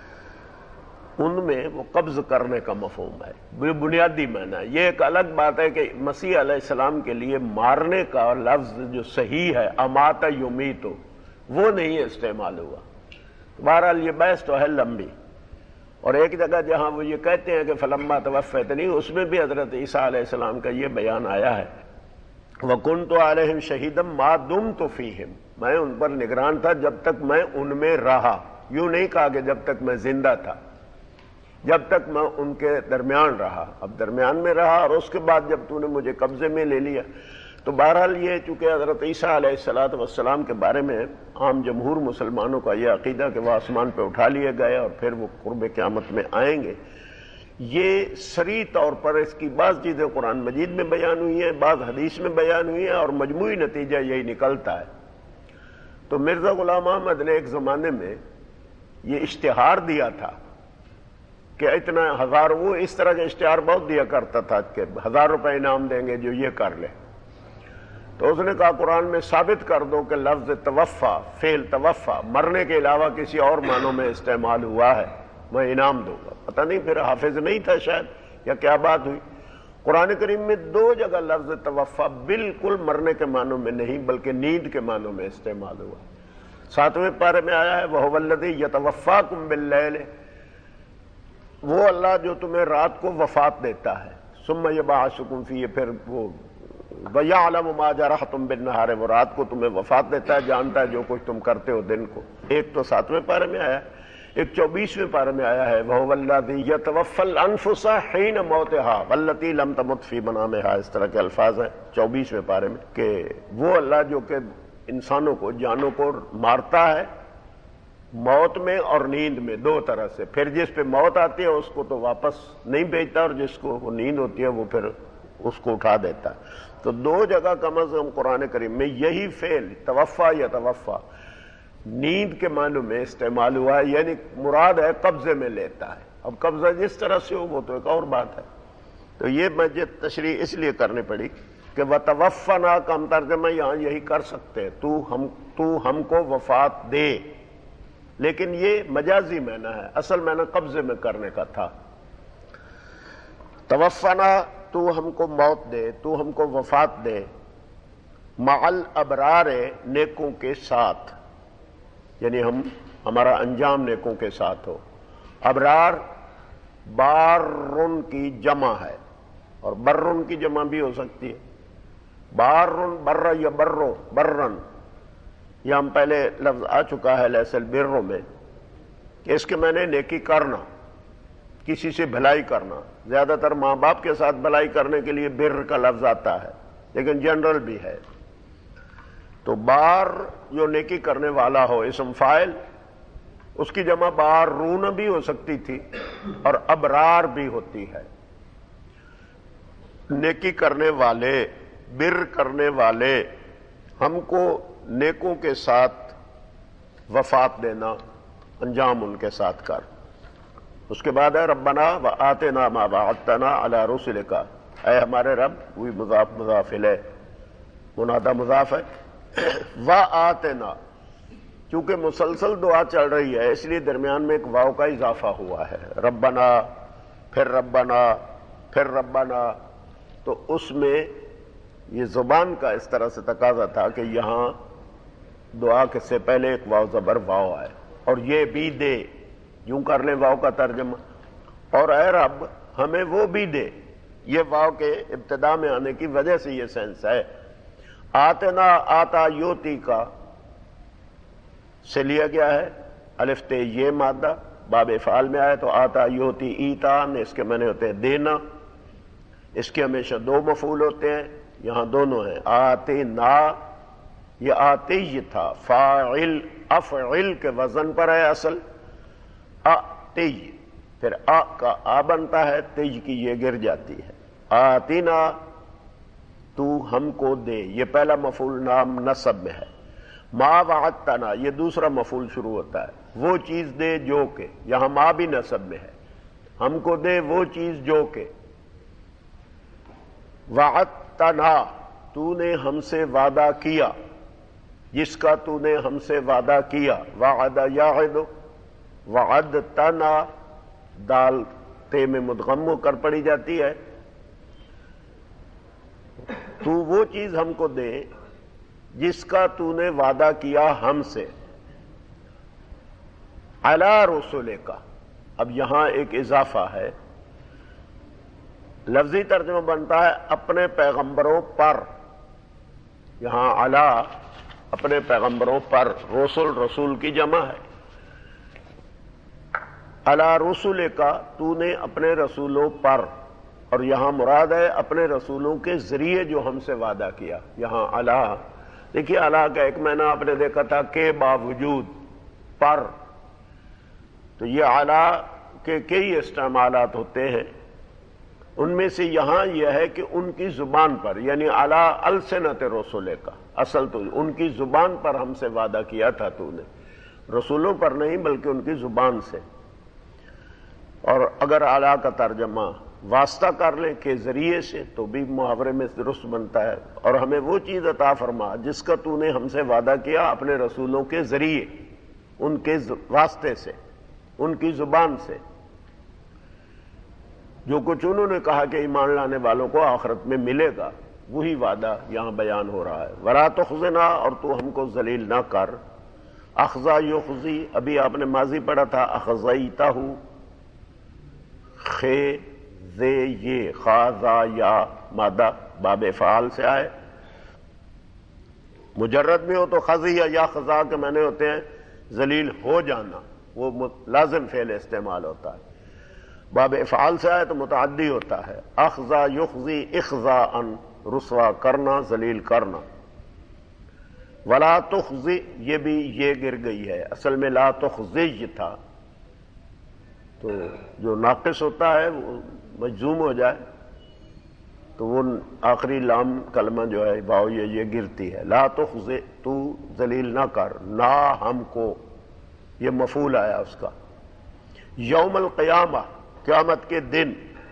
ان میں وہ قبض کرنے کا مفہوم ہے، وہ بنیادی معنی ہے۔ یہ ایک الگ بات ہے کہ مسیح علیہ السلام کے لیے مارنے کا لفظ جو صحیح ہے امات یمیتو، وہ نہیں استعمال ہوا۔ بہرحال یہ بحث تو ہے لمبی، اور ایک جگہ جہاں وہ یہ کہتے ہیں کہ فلما توفیتنی، اس میں بھی حضرت عیسیٰ علیہ السلام کا یہ بیان آیا ہے وَكُنْتُ عَلَيْهِمْ شَهِيدًا مَا دُمْتُ فِيهِمْ، میں ان پر نگران تھا جب تک میں ان میں رہا۔ یوں نہیں کہا کہ جب تک میں زندہ تھا، جب تک میں ان کے درمیان رہا۔ اب درمیان میں رہا اور اس کے بعد جب تو نے مجھے قبضے میں لے لیا۔ تو بہرحال یہ چونکہ حضرت عیسیٰ علیہ السلام کے بارے میں عام جمہور مسلمانوں کا یہ عقیدہ کہ وہ آسمان پہ اٹھا لیے گئے اور پھر وہ قرب قیامت میں آئیں گے، یہ صریح طور پر اس کی بعض چیزیں قرآن مجید میں بیان ہوئی ہیں، بعض حدیث میں بیان ہوئی ہیں، اور مجموعی نتیجہ یہی نکلتا ہے۔ تو مرزا غلام احمد نے ایک زمانے میں یہ اشتہار دیا تھا کہ اتنا ہزار، وہ اس طرح کے اشتہار بہت دیا کرتا تھا کہ 1000 روپے انعام دیں گے جو یہ کر لے۔ تو اس نے کہا قرآن میں ثابت کر دو کہ لفظ توفا، فعل توفا، مرنے کے علاوہ کسی اور معنوں میں استعمال ہوا ہے، میں انعام دوں گا۔ پتہ نہیں پھر حافظ نہیں تھا شاید، یا کیا بات ہوئی۔ قرآن کریم میں 2 جگہ لفظ توفا بالکل مرنے کے معنوں میں نہیں بلکہ نیند کے معنوں میں استعمال ہوا۔ 7ویں پارے میں آیا ہے وَهُوَ الَّذِي يَتَوَفَّاكُم بِاللَّيْلِ، وہ اللہ جو تمہیں رات کو وفات دیتا ہے، ثُمَّ يَبْعَثُكُم فِيهِ، پھر وہ وَيَعْلَمُ مَا جَرَحْتُم بِالنَّهَارِ، وہ رات کو تمہیں وفات دیتا ہے، جانتا ہے جو کچھ تم کرتے ہو دن کو۔ ایک تو 7ویں پارے میں آیا، ایک 24ویں پارے میں آیا ہے وَهُوَ الَّذِي يَتَوَفَّى الْأَنفُسَ حِينَ مَوْتِهَا وَالَّتِي لَمْ تَمُتْ فِي مَنَامِهَا، اس طرح کے الفاظ ہیں 24ویں پارے میں کہ وہ اللہ جو کہ انسانوں کو، جانوں کو مارتا ہے موت میں اور نیند میں، 2 طرح سے۔ پھر جس پہ موت آتی ہے اس کو تو واپس نہیں بھیجتا، اور جس کو وہ نیند ہوتی ہے وہ پھر اس کو اٹھا دیتا ہے۔ تو 2 جگہ کم از کم قرآن کریم میں یہی فعل توفا یا توفا نیند کے معنوں میں استعمال ہوا ہے، یعنی مراد ہے قبضے میں لیتا ہے۔ اب قبضہ جس طرح سے ہو وہ تو ایک اور بات ہے۔ تو یہ مجھے تشریح اس لیے کرنی پڑی کہ وَتَوَفَّنَا کا ہم ترجمہ یہاں یہی کر سکتے ہیں، تو ہم کو وفات دے، لیکن یہ مجازی معنی ہے، اصل معنی قبضے میں کرنے کا تھا۔ توفنا، تو ہم کو موت دے، تو ہم کو وفات دے، مع الابرار، نیکوں کے ساتھ، یعنی ہمارا انجام نیکوں کے ساتھ ہو۔ ابرار بارن کی جمع ہے، اور برن کی جمع بھی ہو سکتی ہے۔ بارن، بر یا برو، برن، یہ ہم پہلے لفظ آ چکا ہے لیس البر میں کہ اس کے معنی نیکی کرنا، کسی سے بھلائی کرنا۔ زیادہ تر ماں باپ کے ساتھ بھلائی کرنے کے لیے بر کا لفظ آتا ہے، لیکن جنرل بھی ہے۔ تو بار جو نیکی کرنے والا ہو، اسم فاعل، اس کی جمع بارون بھی ہو سکتی تھی اور ابرار بھی ہوتی ہے۔ نیکی کرنے والے، بر کرنے والے، ہم کو نیکوں کے ساتھ وفات دینا، انجام ان کے ساتھ کر۔ اس کے بعد ہے ربنا وآتنا ما وعدتنا علی رسلک، اے ہمارے رب، وہی مضاف مضاف الیہ، منادہ مضاف ہے۔ وآتنا، چونکہ مسلسل دعا چل رہی ہے اس لیے درمیان میں ایک واو کا اضافہ ہوا ہے، ربنا، پھر ربنا، پھر ربنا۔ تو اس میں یہ زبان کا اس طرح سے تقاضا تھا کہ یہاں دعا کے سے پہلے ایک واو زبر واو آئے، اور یہ بھی دے، یوں کر لیں واو کا ترجمہ، اور اے رب ہمیں وہ بھی دے۔ یہ واو کے ابتدا میں آنے کی وجہ سے یہ سینس ہے۔ آتنا، آتا یوتی کا سے لیا گیا ہے، الف تے یہ مادہ باب افعال میں آئے تو آتا یوتی ایتان، اس کے معنی ہوتے ہیں دینا، اس کے ہمیشہ 2 مفعول ہوتے ہیں، یہاں دونوں ہیں۔ آتنا، یہ آتی تھا، فاعل افعل کے وزن پر ہے اصل، تیج، پھر آ کا آ بنتا ہے، تیج کی یہ گر جاتی ہے. آتینا، تو ہم کو دے، یہ پہلا مفعول نام نصب میں ہے. ما وعدتنا، یہ دوسرا مفعول شروع ہوتا ہے، وہ چیز دے جو کہ، یہاں ما بھی نصب میں ہے، ہم کو دے وہ چیز جو کہ. وعدتنا، تو نے ہم سے وعدہ کیا، جس کا تو نے ہم سے وعدہ کیا. وعد یعد، وعدتنا دال تے میں مدغم ہو کر پڑی جاتی ہے. تو وہ چیز ہم کو دے جس کا تو نے وعدہ کیا ہم سے. علی رسول کا، اب یہاں ایک اضافہ ہے، لفظی ترجمہ بنتا ہے اپنے پیغمبروں پر. یہاں علی اپنے پیغمبروں پر، رسول رسول کی جمع ہے. علی رسول کا، تو نے اپنے رسولوں پر، اور یہاں مراد ہے اپنے رسولوں کے ذریعے جو ہم سے وعدہ کیا. یہاں علی، دیکھیے علی کا ایک معنی آپ نے دیکھا تھا کے باوجود، پر. تو یہ علی کے کئی استعمالات ہوتے ہیں، ان میں سے یہاں یہ ہے کہ ان کی زبان پر، یعنی علی السنت رسول کا، اصل تو ان کی زبان پر ہم سے وعدہ کیا تھا تو نے، رسولوں پر نہیں بلکہ ان کی زبان سے. اور اگر علی کا ترجمہ واسطہ کر لیں کہ ذریعے سے، تو بھی محاورے میں درست بنتا ہے. اور ہمیں وہ چیز عطا فرما جس کا تو نے ہم سے وعدہ کیا اپنے رسولوں کے ذریعے، ان کے واسطے سے، ان کی زبان سے. جو کچھ انہوں نے کہا کہ ایمان لانے والوں کو آخرت میں ملے گا، وہی وعدہ یہاں بیان ہو رہا ہے. ولا تخزنا، اور تو ہم کو ذلیل نہ کر. اخزا یخزی، ابھی آپ نے ماضی پڑھا تھا اخزیتہ، خے زے یہ، خا زا یا مادہ باب فعال سے آئے. مجرد میں ہو تو خزیہ یا خزا کے معنی ہوتے ہیں ذلیل ہو جانا، وہ لازم فعل استعمال ہوتا ہے. باب افعال سے آئے تو متعدی ہوتا ہے. اخزا یخزی اخزاء، رسوا کرنا، ذلیل کرنا. ولا تخزی، یہ بھی یہ گر گئی ہے، اصل میں لا تخزی تھا، تو جو ناقص ہوتا ہے وہ مجزوم ہو جائے تو وہ آخری لام کلمہ جو ہے باؤ یہ گرتی ہے. لا تخزی، تو ذلیل نہ کر، نہ ہم کو، یہ مفعول آیا اس کا. یوم القیامہ، قیامت کے دن.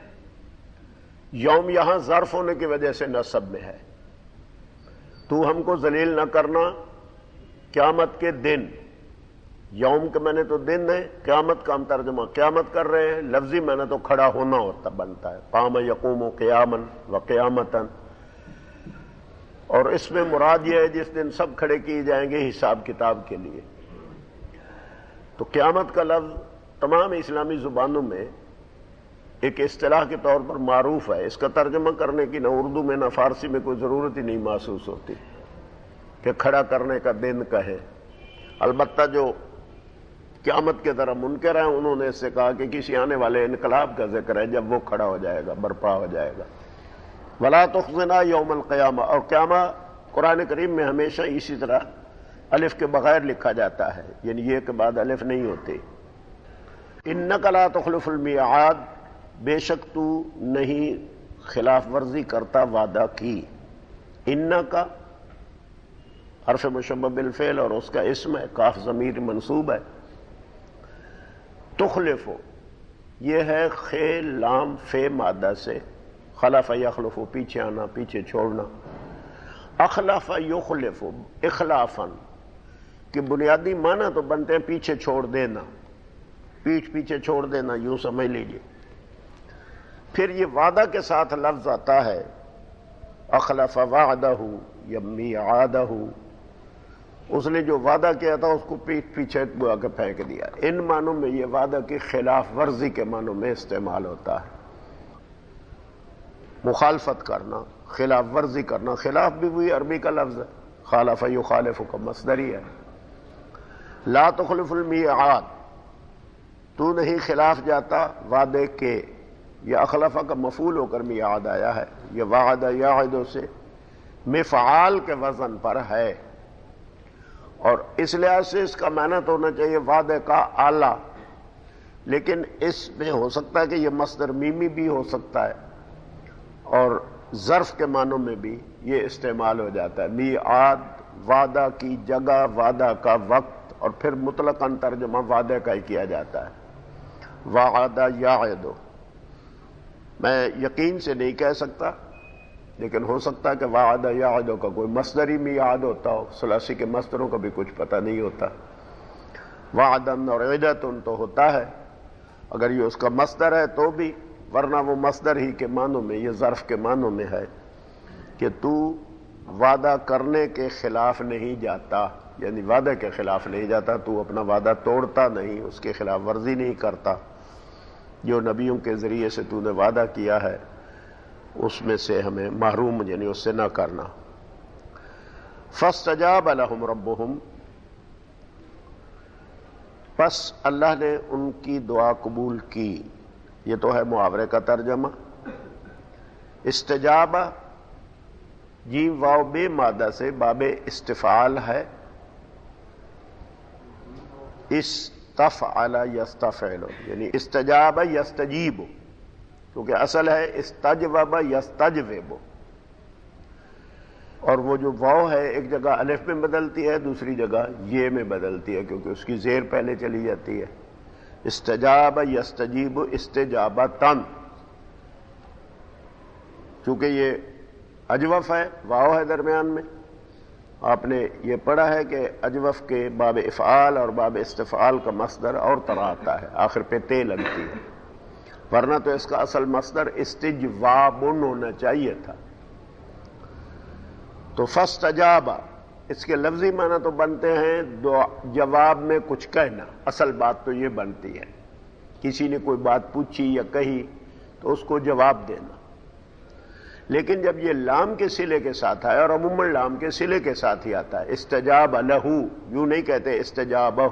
یوم یہاں ظرف ہونے کی وجہ سے نصب میں ہے. تو ہم کو ذلیل نہ کرنا قیامت کے دن. یوم کے معنی تو دن ہے، قیامت کا ہم ترجمہ قیامت کر رہے ہیں، لفظی معنی تو کھڑا ہونا ہوتا بنتا ہے. قام یقوم قیاما و قیامتا، اور اس میں مراد یہ ہے جس دن سب کھڑے کیے جائیں گے حساب کتاب کے لیے. تو قیامت کا لفظ تمام اسلامی زبانوں میں ایک اصطلاح کے طور پر معروف ہے. اس کا ترجمہ کرنے کی نہ اردو میں نہ فارسی میں کوئی ضرورت ہی نہیں محسوس ہوتی کہ کھڑا کرنے کا دن کہے. البتہ جو قیامت کے طرح منکر ہیں انہوں نے اس سے کہا کہ کسی آنے والے انقلاب کا ذکر ہے جب وہ کھڑا ہو جائے گا، برپا ہو جائے گا. ولا تخزنا یوم القیامہ، اور قیامہ قرآن کریم میں ہمیشہ اسی طرح الف کے بغیر لکھا جاتا ہے، یعنی یہ کے بعد الف نہیں ہوتی. انک لا تخلف المیعاد، بے شک تو نہیں خلاف ورزی کرتا وعدہ کی. انک حرف مشبہ بالفعل اور اس کا اسم ہے، کاف ضمیر منصوب ہے. تخلف، یہ ہے خے لام فے مادہ سے، خلف یخلف پیچھے آنا، پیچھے چھوڑنا. اخلف یخلف اخلافا، کہ بنیادی معنی تو بنتے ہیں پیچھے چھوڑ دینا، پیٹھ پیچھے چھوڑ دینا، یوں سمجھ لیجیے. پھر یہ وعدہ کے ساتھ لفظ آتا ہے اخلف وعدہ یا میعادہ، اس نے جو وعدہ کیا تھا اس کو پیٹھ پیچھے بوا کے پھینک دیا. ان معنوں میں یہ وعدہ کی خلاف ورزی کے معنوں میں استعمال ہوتا ہے. مخالفت کرنا، خلاف ورزی کرنا. خلاف بھی وہی عربی کا لفظ ہے، خالف یخالف کا مصدری ہے. لا تخلف المیعاد، تو نہیں خلاف جاتا وعدے کے. یہ اخلفہ کا مفعول ہو کر میعاد آیا ہے. یہ وعد یعد سے مفعال کے وزن پر ہے، اور اس لحاظ سے اس کا معنی تو ہونا چاہیے وعدے کا آلہ. لیکن اس میں ہو سکتا ہے کہ یہ مصدر میمی بھی ہو سکتا ہے اور ظرف کے معنوں میں بھی یہ استعمال ہو جاتا ہے. میعاد وعدہ کی جگہ، وعدہ کا وقت، اور پھر مطلقاً ترجمہ وعدے کا ہی کیا جاتا ہے. وعدہ یعد، میں یقین سے نہیں کہہ سکتا لیکن ہو سکتا ہے کہ وعدہ یعد کا کوئی مصدر ہی میعاد ہوتا ہو. ثلاثی کے مصدروں کا بھی کچھ پتہ نہیں ہوتا. وعدن اور عدتن تو ہوتا ہے اگر یہ اس کا مصدر ہے تو بھی، ورنہ وہ مصدر ہی کے معنوں میں، یہ ظرف کے معنوں میں ہے کہ تو وعدہ کرنے کے خلاف نہیں جاتا، یعنی وعدے کے خلاف نہیں جاتا، تو اپنا وعدہ توڑتا نہیں، اس کے خلاف ورزی نہیں کرتا. جو نبیوں کے ذریعے سے تو نے وعدہ کیا ہے اس میں سے ہمیں محروم، یعنی اس سے نہ کرنا. فاستجاب لهم ربهم، پس اللہ نے ان کی دعا قبول کی. یہ تو ہے محاورے کا ترجمہ. استجابہ جیم واو بے مادہ سے باب استفعال ہے. استفعل یستفعل، یعنی استجاب یستجیب، کیونکہ اصل ہے استجوب یستجوب. اور وہ جو واو ہے ایک جگہ الف میں بدلتی ہے، دوسری جگہ یہ میں بدلتی ہے کیونکہ اس کی زیر پہلے چلی جاتی ہے. استجاب یستجیب استجابتن، چونکہ یہ اجوف ہے، واو ہے درمیان میں. آپ نے یہ پڑھا ہے کہ اجوف کے باب افعال اور باب استفعال کا مصدر اور طرح آتا ہے، آخر پہ تے لگتی ہے، ورنہ تو اس کا اصل مصدر استجوابن ہونا چاہیے تھا. تو فاستجابہ اس کے لفظی معنی تو بنتے ہیں جواب میں کچھ کہنا. اصل بات تو یہ بنتی ہے کسی نے کوئی بات پوچھی یا کہی تو اس کو جواب دینا. لیکن جب یہ لام کے صلے کے ساتھ آئے، اور عموماً لام کے صلے کے ساتھ ہی آتا ہے، استجاب لہو، یوں نہیں کہتے استجابہ،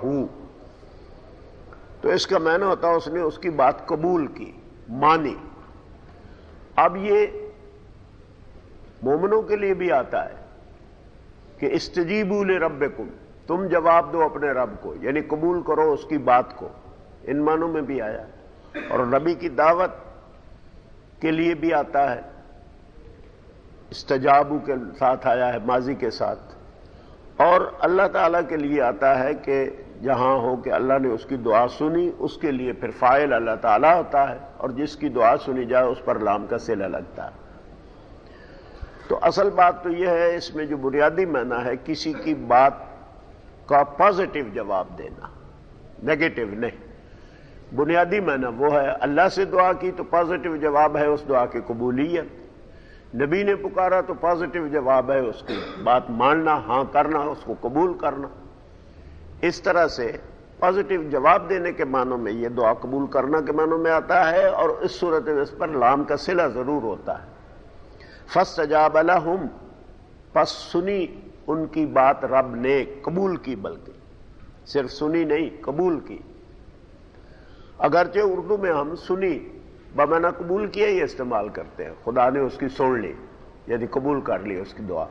تو اس کا معنی ہوتا ہے اس نے اس کی بات قبول کی، مانی. اب یہ مومنوں کے لیے بھی آتا ہے کہ استجیبوا لربکم، تم جواب دو اپنے رب کو، یعنی قبول کرو اس کی بات کو. ان معنوں میں بھی آیا. اور نبی کی دعوت کے لیے بھی آتا ہے، استجابو کے ساتھ آیا ہے ماضی کے ساتھ. اور اللہ تعالیٰ کے لیے آتا ہے کہ جہاں ہو کہ اللہ نے اس کی دعا سنی، اس کے لیے پھر فاعل اللہ تعالیٰ ہوتا ہے، اور جس کی دعا سنی جائے اس پر لام کا صلہ لگتا ہے. تو اصل بات تو یہ ہے اس میں جو بنیادی معنی ہے کسی کی بات کا پازیٹو جواب دینا، نیگیٹو نہیں. بنیادی معنی وہ ہے اللہ سے دعا کی تو پازیٹو جواب ہے اس دعا کی قبولیت. نبی نے پکارا تو پازیٹو جواب ہے اس کی بات ماننا، ہاں کرنا، اس کو قبول کرنا. اس طرح سے پازیٹو جواب دینے کے معنوں میں یہ دعا قبول کرنا کے معنوں میں آتا ہے، اور اس صورت میں اس پر لام کا صلہ ضرور ہوتا ہے. فاستجاب لہم، پس سنی ان کی بات رب نے، قبول کی، بلکہ صرف سنی نہیں قبول کی. اگرچہ اردو میں ہم سنی بمعنی قبول کیا یہ استعمال کرتے ہیں، خدا نے اس کی سن لی یعنی قبول کر لی اس کی دعا.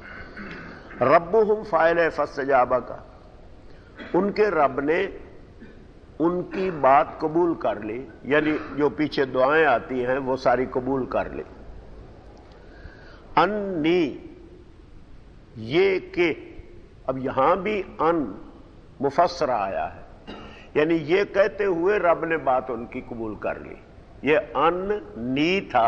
ربہم فاعل ہے فاستجابہ کا، ان کے رب نے ان کی بات قبول کر لی، یعنی جو پیچھے دعائیں آتی ہیں وہ ساری قبول کر لی. انی، یہ کہ، اب یہاں بھی ان مفسرہ آیا ہے، یعنی یہ کہتے ہوئے رب نے بات ان کی قبول کر لی. یہ ان نی تھا،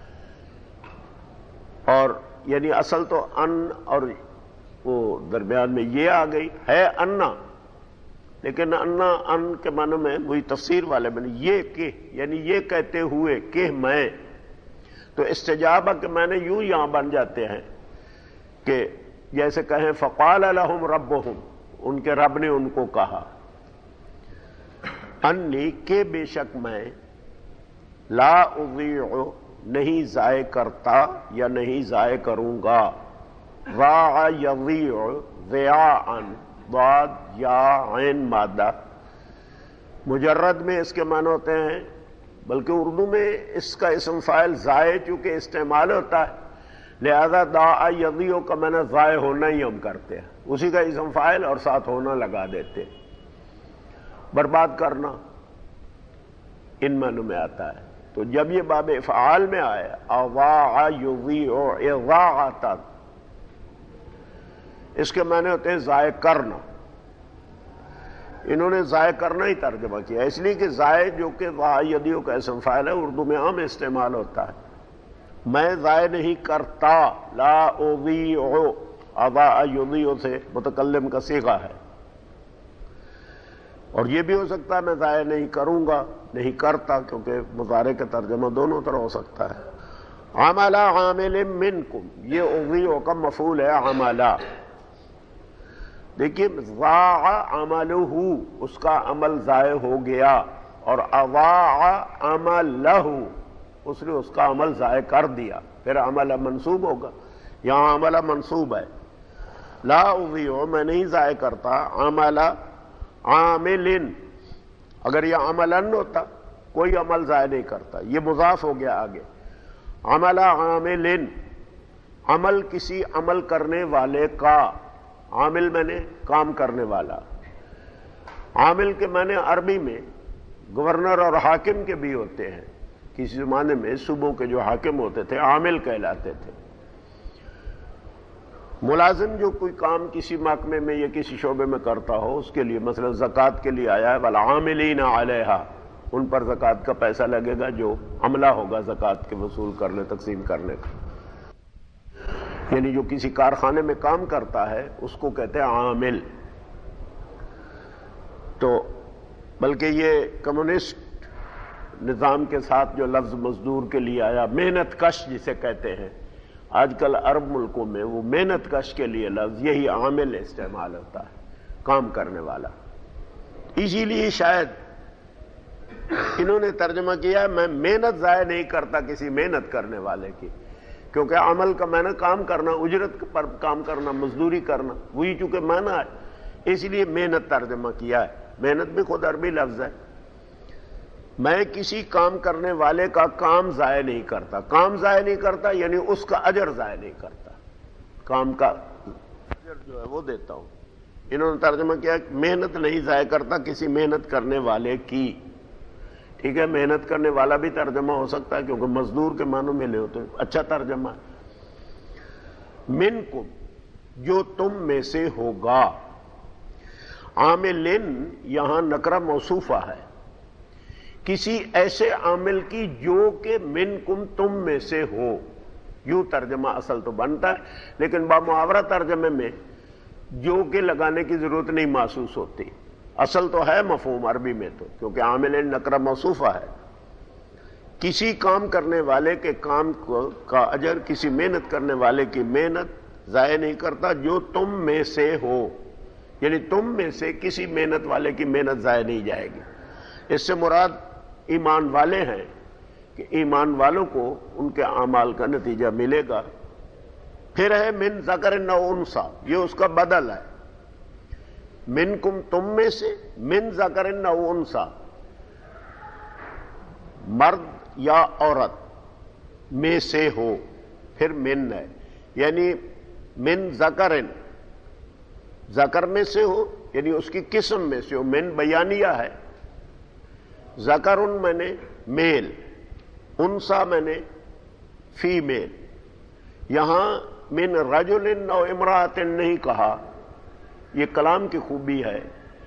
اور یعنی اصل تو ان اور وہ درمیان میں یہ آ گئی ہے انا، لیکن انا ان کے معنی میں وہی تفسیر والے میں یہ کہ، یعنی یہ کہتے ہوئے کہ میں. تو استجابہ کے معنی یوں یہاں بن جاتے ہیں کہ جیسے کہیں فقال لهم ربهم، ان کے رب نے ان کو کہا، انی کہ بے شک میں، لا اضیع نہیں ضائع کرتا یا نہیں ضائع کروں گا. ضاع یضیع ضیاعا، ضاد یا عین مادہ، مجرد میں اس کے معنی ہوتے ہیں، بلکہ اردو میں اس کا اسم فاعل ضائع چونکہ استعمال ہوتا ہے لہذا ضاع یضیع کا معنی ضائع ہونا ہی ہم کرتے ہیں، اسی کا اسم فاعل اور ساتھ ہونا لگا دیتے ہیں. برباد کرنا، ان معنوں میں آتا ہے. تو جب یہ باب افعال میں آئے اضاع یضیع اضاعۃ، اس کے معنی ہوتے ہیں ضائع کرنا. انہوں نے ضائع کرنا ہی ترجمہ کیا، اس لیے کہ ضائع جو کہ ضاع یضیع کا اسم فاعل ہے، اردو میں عام استعمال ہوتا ہے. میں ضائع نہیں کرتا، لا اضیع، اضاع یضیع سے متکلم کا صیغہ ہے. اور یہ بھی ہو سکتا ہے میں ضائع نہیں کروں گا، نہیں کرتا، کیونکہ مضارع کا ترجمہ دونوں طرح ہو سکتا ہے. عمل عامل منکم، یہ اضیع کا مفعول ہے عملہ. دیکھیے ضاع عملہ، اس کا عمل ضائع ہو گیا، اور اضاع عملہ، اس نے اس کا عمل ضائع کر دیا، پھر عمل منصوب ہوگا. یہاں عمل منصوب ہے. لا اضیع، میں نہیں ضائع کرتا، عمل عامل، اگر یہ عملن ہوتا کوئی عمل ضائع نہیں کرتا، یہ مضاف ہو گیا آگے. عمل عامل، عمل کسی عمل کرنے والے کا، عامل میں نے کام کرنے والا. عامل کے معنی عربی میں گورنر اور حاکم کے بھی ہوتے ہیں. کسی زمانے میں صوبوں کے جو حاکم ہوتے تھے عامل کہلاتے تھے. ملازم جو کوئی کام کسی محکمے میں یا کسی شعبے میں کرتا ہو، اس کے لیے مثلا زکوٰۃ کے لیے آیا ہے والعاملین علیہا، ان پر زکوٰۃ کا پیسہ لگے گا جو عملہ ہوگا زکوٰۃ کے وصول کرنے تقسیم کرنے کا. یعنی جو کسی کارخانے میں کام کرتا ہے اس کو کہتے ہیں عامل. تو بلکہ یہ کمیونسٹ نظام کے ساتھ جو لفظ مزدور کے لیے آیا، محنت کش جسے کہتے ہیں، آج کل عرب ملکوں میں وہ محنت کش کے لیے لفظ یہی عامل استعمال ہوتا ہے، کام کرنے والا. اسی لیے شاید انہوں نے ترجمہ کیا میں محنت ضائع نہیں کرتا کسی محنت کرنے والے کی، کیونکہ عمل کا معنی کام کرنا، اجرت پر کام کرنا، مزدوری کرنا، وہی چونکہ معنی ہے، اس لیے محنت ترجمہ کیا ہے. محنت بھی خود عربی لفظ ہے. میں کسی کام کرنے والے کا کام ضائع نہیں کرتا. کام ضائع نہیں کرتا یعنی اس کا اجر ضائع نہیں کرتا، کام کا اجر جو ہے وہ دیتا ہوں. انہوں نے ترجمہ کیا محنت نہیں ضائع کرتا کسی محنت کرنے والے کی. ٹھیک ہے، محنت کرنے والا بھی ترجمہ ہو سکتا ہے کیونکہ مزدور کے معنوں میں لے ہوتے ہیں، اچھا ترجمہ ہے. منکم، جو تم میں سے ہوگا. عاملن یہاں نکرہ موصوفہ ہے، کسی ایسے عامل کی جو کہ منکم تم میں سے ہو. یوں ترجمہ اصل تو بنتا ہے، لیکن بامحاورہ ترجمے میں جو کہ لگانے کی ضرورت نہیں محسوس ہوتی. اصل تو ہے مفہوم عربی میں تو، کیونکہ عامل نکرہ موصوفہ ہے. کسی کام کرنے والے کے کام کا اجر کسی محنت کرنے والے کی محنت ضائع نہیں کرتا جو تم میں سے ہو. یعنی تم میں سے کسی محنت والے کی محنت ضائع نہیں جائے گی. اس سے مراد ایمان والے ہیں کہ ایمان والوں کو ان کے اعمال کا نتیجہ ملے گا. پھر ہے من ذکر او انثی، یہ اس کا بدل ہے. منکم تم میں سے، من ذکر او انثی، مرد یا عورت میں سے ہو، پھر من ہے. یعنی من ذکرن، ذکر میں سے ہو یعنی اس کی قسم میں سے ہو. من بیانیہ ہے. ذکرن میں نے میل، انثی میں نے فیمیل. یہاں من رجل او امرأۃ نہیں کہا، یہ کلام کی خوبی ہے.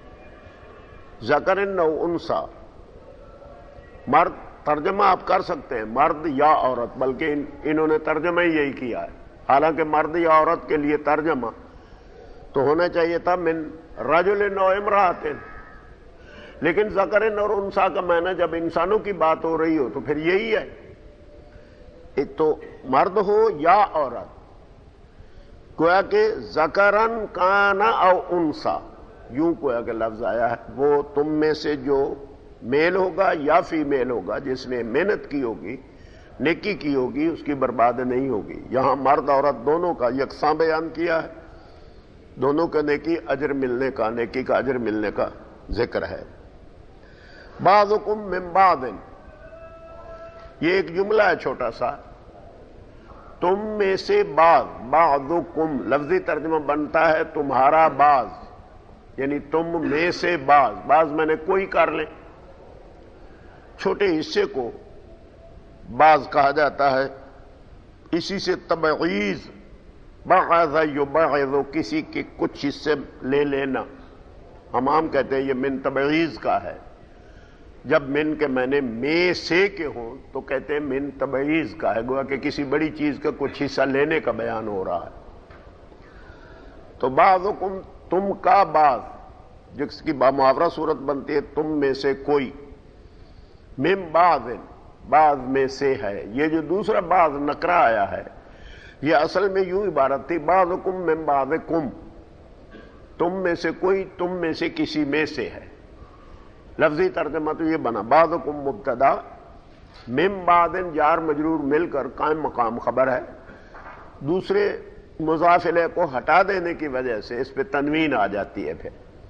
ذکر او انثی، مرد ترجمہ آپ کر سکتے ہیں مرد یا عورت، بلکہ انہوں نے ترجمہ ہی یہی کیا ہے. حالانکہ مرد یا عورت کے لیے ترجمہ تو ہونا چاہیے تھا من رجل او امرأۃ، لیکن ذکر اور انثی کا معنی جب انسانوں کی بات ہو رہی ہو تو پھر یہی ہے. ایک تو مرد ہو یا عورت، گویا کہ ذکرن کان او انثی، یوں گویا کہ لفظ آیا ہے. وہ تم میں سے جو میل ہوگا یا فیمیل ہوگا، جس نے محنت کی ہوگی، نیکی کی ہوگی، اس کی برباد نہیں ہوگی. یہاں مرد عورت دونوں کا یکساں بیان کیا ہے، دونوں کا نیکی اجر ملنے کا، نیکی کا اجر ملنے کا ذکر ہے. بعضکم من بعض، یہ ایک جملہ ہے چھوٹا سا. تم میں سے بعض، بعضکم لفظی ترجمہ بنتا ہے تمہارا بعض، یعنی تم میں سے بعض. بعض میں نے کوئی کر لیں، چھوٹے حصے کو بعض کہا جاتا ہے، اسی سے تبعیض، بعض یبعض، کسی کے کچھ حصے لے لینا، ہم عام کہتے ہیں یہ من تبعیض کا ہے۔ جب من کے معنی میں سے کے ہوں تو کہتے ہیں من تبعیض کا ہے، گویا کہ کسی بڑی چیز کا کچھ حصہ لینے کا بیان ہو رہا ہے۔ تو بعضکم، تم کا بعض، جس کی بامحاورہ صورت بنتی ہے تم میں سے کوئی، من بعض، بعض میں سے ہے۔ یہ جو دوسرا بعض نکرہ آیا ہے یہ اصل میں یوں عبارت تھی، بعضکم من بعضکم، تم میں سے کوئی تم میں سے کسی میں سے ہے۔ لفظی ترجمہ تو یہ بنا، بعضکم مبتدا، من بعض جار مجرور مل کر قائم مقام خبر ہے۔ دوسرے مضاف الیہ کو ہٹا دینے کی وجہ سے اس پہ تنوین آ جاتی ہے، پھر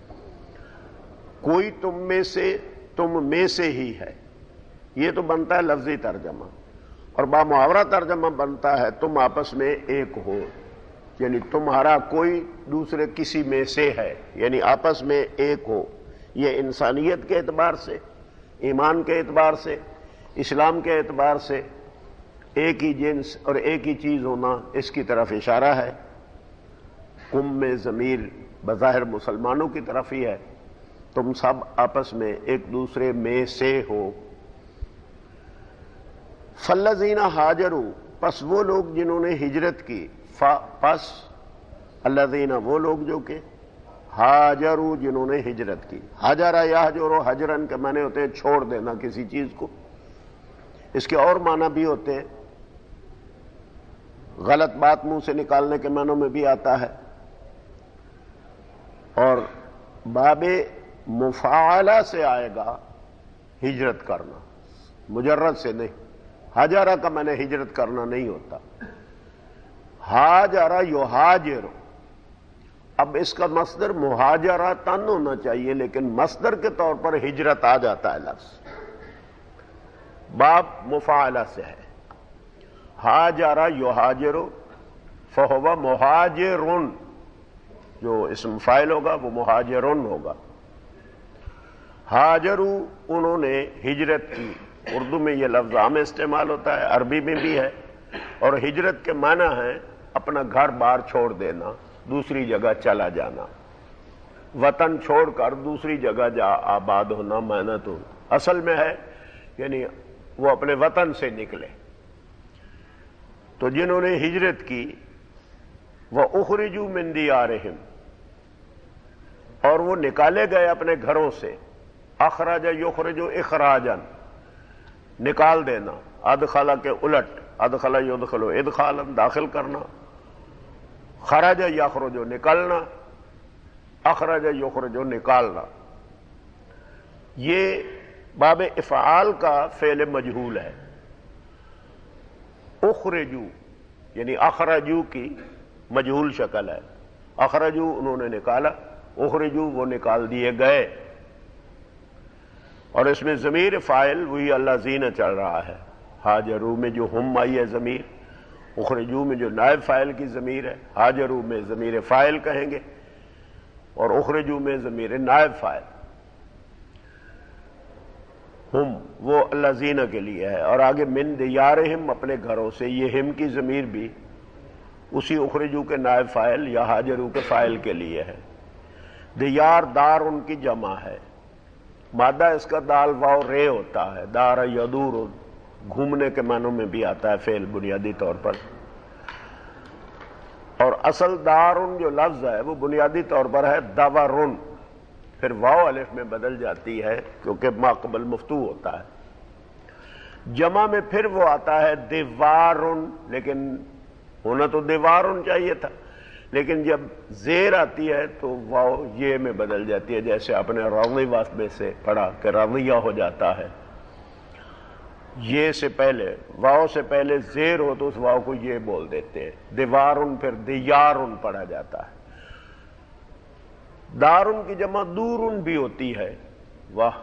کوئی تم میں سے ہی ہے، یہ تو بنتا ہے لفظی ترجمہ۔ اور بامحاورہ ترجمہ بنتا ہے تم آپس میں ایک ہو، یعنی تمہارا کوئی دوسرے کسی میں سے ہے، یعنی آپس میں ایک ہو۔ یہ انسانیت کے اعتبار سے، ایمان کے اعتبار سے، اسلام کے اعتبار سے ایک ہی جنس اور ایک ہی چیز ہونا، اس کی طرف اشارہ ہے۔ کم میں ضمیر بظاہر مسلمانوں کی طرف ہی ہے، تم سب آپس میں ایک دوسرے میں سے ہو۔ فالذین ہاجروا، پس وہ لوگ جنہوں نے ہجرت کی، پس الذین، وہ لوگ جو کہ ہاجروا، جنہوں نے ہجرت کی۔ ہاجرہ یہجر ہجرن کے معنی ہوتے ہیں چھوڑ دینا کسی چیز کو، اس کے اور معنی بھی ہوتے ہیں، غلط بات منہ سے نکالنے کے معنوں میں بھی آتا ہے، اور باب مفاعلہ سے آئے گا ہجرت کرنا، مجرد سے نہیں۔ ہاجرہ کا معنی ہجرت کرنا نہیں ہوتا، ہاجرہ یہاجر، اب اس کا مصدر مہاجرہ تن ہونا چاہیے، لیکن مصدر کے طور پر ہجرت آ جاتا ہے لفظ، باب مفاعلہ سے ہے۔ ہاجرہ یہاجر فہو مہاجرن، جو اسم فاعل ہوگا وہ مہاجرن ہوگا۔ ہاجروا، انہوں نے ہجرت کی، اردو میں یہ لفظ عام استعمال ہوتا ہے، عربی میں بھی ہے، اور ہجرت کے معنی ہے اپنا گھر بار چھوڑ دینا، دوسری جگہ چلا جانا، وطن چھوڑ کر دوسری جگہ جا آباد ہونا، معنی تو اصل میں ہے یعنی وہ اپنے وطن سے نکلے۔ تو جنہوں نے ہجرت کی، وَأُخْرِجُوا مِن دِيَارِهِمْ، اور وہ نکالے گئے اپنے گھروں سے، اخرج یخرج اخراجن، نکال دینا، ادخلا کے الٹ، ادخلا یدخل ادخالا، داخل کرنا، خرج یخرج نکلنا، اخرج یخرج نکالنا۔ یہ باب افعال کا فعل مجہول ہے۔ اخرجو یعنی اخرجو کی مجہول شکل ہے، اخرجو انہوں نے نکالا، اخرجو وہ نکال دیے گئے، اور اس میں ضمیر فاعل وہی الذین چل رہا ہے۔ ہاجرو میں جو ہم آئی ہے ضمیر، اخرجو میں جو نائب فاعل کی ضمیر ہے، ہاجرو میں ضمیر فاعل کہیں گے، اور اخرجو میں ضمیر نائب فاعل۔ ہم وہ الذین کے لیے ہے، اور آگے من دیارہم اپنے گھروں سے، یہ ہم کی ضمیر بھی اسی اخرجو کے نائب فاعل یا ہاجرو کے فاعل کے لیے ہے۔ دیار دار ان کی جمع ہے، مادہ اس کا دال واو رے ہوتا ہے، دار یدور، گھومنے کے معنوں میں بھی آتا ہے فعل بنیادی طور پر، اور اصل دارن جو لفظ ہے وہ بنیادی طور پر ہے دورن، پھر واو الف میں بدل جاتی ہے کیونکہ ما قبل مفتوح ہوتا ہے۔ جمع میں پھر وہ آتا ہے دیوارن، لیکن ہونا تو دیوارن چاہیے تھا، لیکن جب زیر آتی ہے تو واو یہ میں بدل جاتی ہے، جیسے آپ نے راضی واسط میں سے پڑھا کہ راضیہ ہو جاتا ہے، یہ سے پہلے، واو سے پہلے زیر ہو تو اس واو کو یہ بول دیتے ہیں، دیوارن پھر دیارن پڑھا جاتا ہے۔ دارن کی جمع دورن بھی ہوتی ہے، واہ،